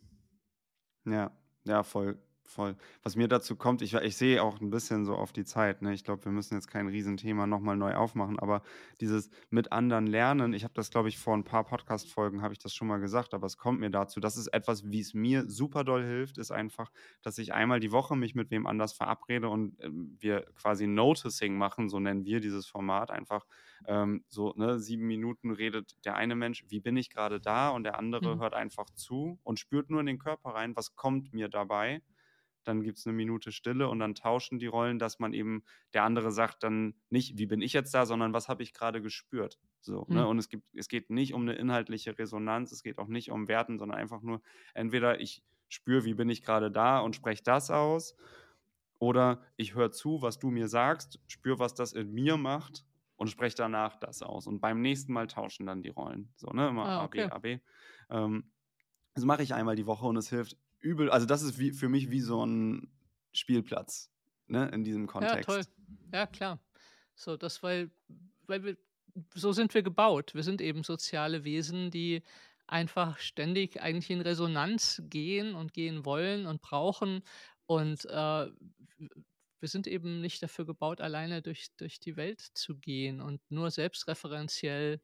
Ja, ja, voll, voll. Was mir dazu kommt, ich sehe auch ein bisschen so auf die Zeit, ne? Ich glaube, wir müssen jetzt kein Riesenthema noch mal neu aufmachen, aber dieses mit anderen lernen, ich habe das, glaube ich, vor ein paar Podcast-Folgen habe ich das schon mal gesagt, aber es kommt mir dazu. Das ist etwas, wie es mir super doll hilft, ist einfach, dass ich einmal die Woche mich mit wem anders verabrede und, wir quasi Noticing machen, so nennen wir dieses Format. Einfach, so, ne, 7 Minuten redet der eine Mensch: „Wie bin ich gerade da?“ Und der andere Mhm. hört einfach zu und spürt nur in den Körper rein: „Was kommt mir dabei?“ Dann gibt es eine Minute Stille und dann tauschen die Rollen, dass man eben, der andere sagt dann nicht: „Wie bin ich jetzt da?“, sondern: „Was habe ich gerade gespürt?“ So, Mhm. ne? Und es geht nicht um eine inhaltliche Resonanz, es geht auch nicht um Werten, sondern einfach nur, entweder ich spüre, wie bin ich gerade da und spreche das aus, oder ich höre zu, was du mir sagst, spüre, was das in mir macht und spreche danach das aus. Und beim nächsten Mal tauschen dann die Rollen. So, ne? Immer Ah, A, B, okay. A, B. Ähm, Das mache ich einmal die Woche und es hilft übel. Also, das ist wie für mich wie so ein Spielplatz, ne, in diesem Ja, toll. Kontext. Ja, klar. So, das, weil wir so sind wir gebaut. Wir sind eben soziale Wesen, die einfach ständig eigentlich in Resonanz gehen und gehen wollen und brauchen. Und, w wir sind eben nicht dafür gebaut, alleine durch die Welt zu gehen und nur selbstreferenziell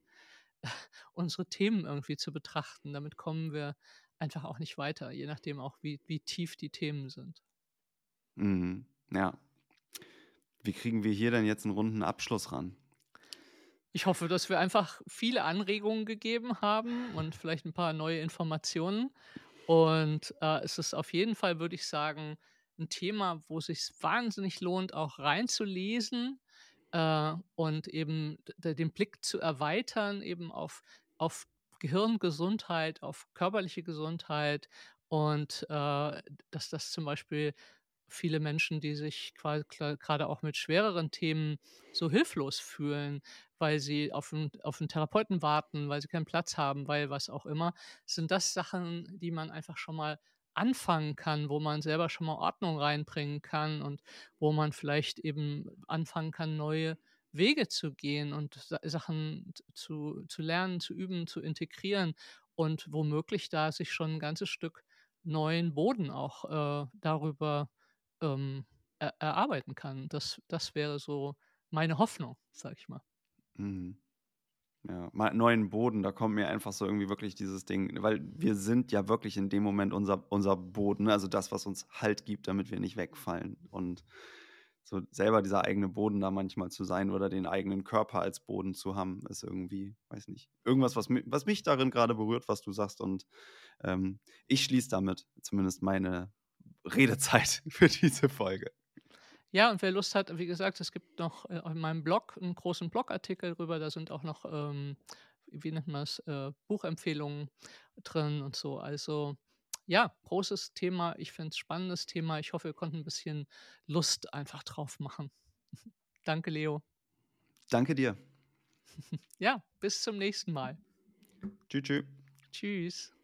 unsere Themen irgendwie zu betrachten. Damit kommen wir einfach auch nicht weiter, je nachdem auch, wie tief die Themen sind. Mhm, ja. Wie kriegen wir hier denn jetzt einen runden Abschluss ran? Ich hoffe, dass wir einfach viele Anregungen gegeben haben und vielleicht ein paar neue Informationen. Und, es ist auf jeden Fall, würde ich sagen, ein Thema, wo sich's wahnsinnig lohnt, auch reinzulesen, und eben den Blick zu erweitern eben auf Gehirngesundheit, auf körperliche Gesundheit und, dass das zum Beispiel viele Menschen, die sich grade auch mit schwereren Themen so hilflos fühlen, weil sie auf 'n Therapeuten warten, weil sie keinen Platz haben, weil was auch immer, sind das Sachen, die man einfach schon mal anfangen kann, wo man selber schon mal Ordnung reinbringen kann und wo man vielleicht eben anfangen kann, neue Wege zu gehen und Sachen zu lernen, zu üben, zu integrieren und womöglich da sich schon ein ganzes Stück neuen Boden auch, darüber, erarbeiten kann. Das wäre so meine Hoffnung, sage ich mal. Mhm. Ja, mal neuen Boden, da kommt mir einfach so irgendwie wirklich dieses Ding, weil wir sind ja wirklich in dem Moment unser Boden, ne? Also das, was uns Halt gibt, damit wir nicht wegfallen. Und so selber dieser eigene Boden da manchmal zu sein oder den eigenen Körper als Boden zu haben, ist irgendwie, weiß nicht, irgendwas, was mich darin gerade berührt, was du sagst. Und ähm, ich schließe damit zumindest meine Redezeit für diese Folge. Ja, und wer Lust hat, wie gesagt, es gibt noch, in meinem Blog einen großen Blogartikel drüber, da sind auch noch, wie nennt man's, Buchempfehlungen drin und so. Also, ja, großes Thema. Ich finde es spannendes Thema. Ich hoffe, wir konnten ein bisschen Lust einfach drauf machen. Danke, Leo. Danke dir. Ja, bis zum nächsten Mal. Tschüss. Tschüss. Tschüss.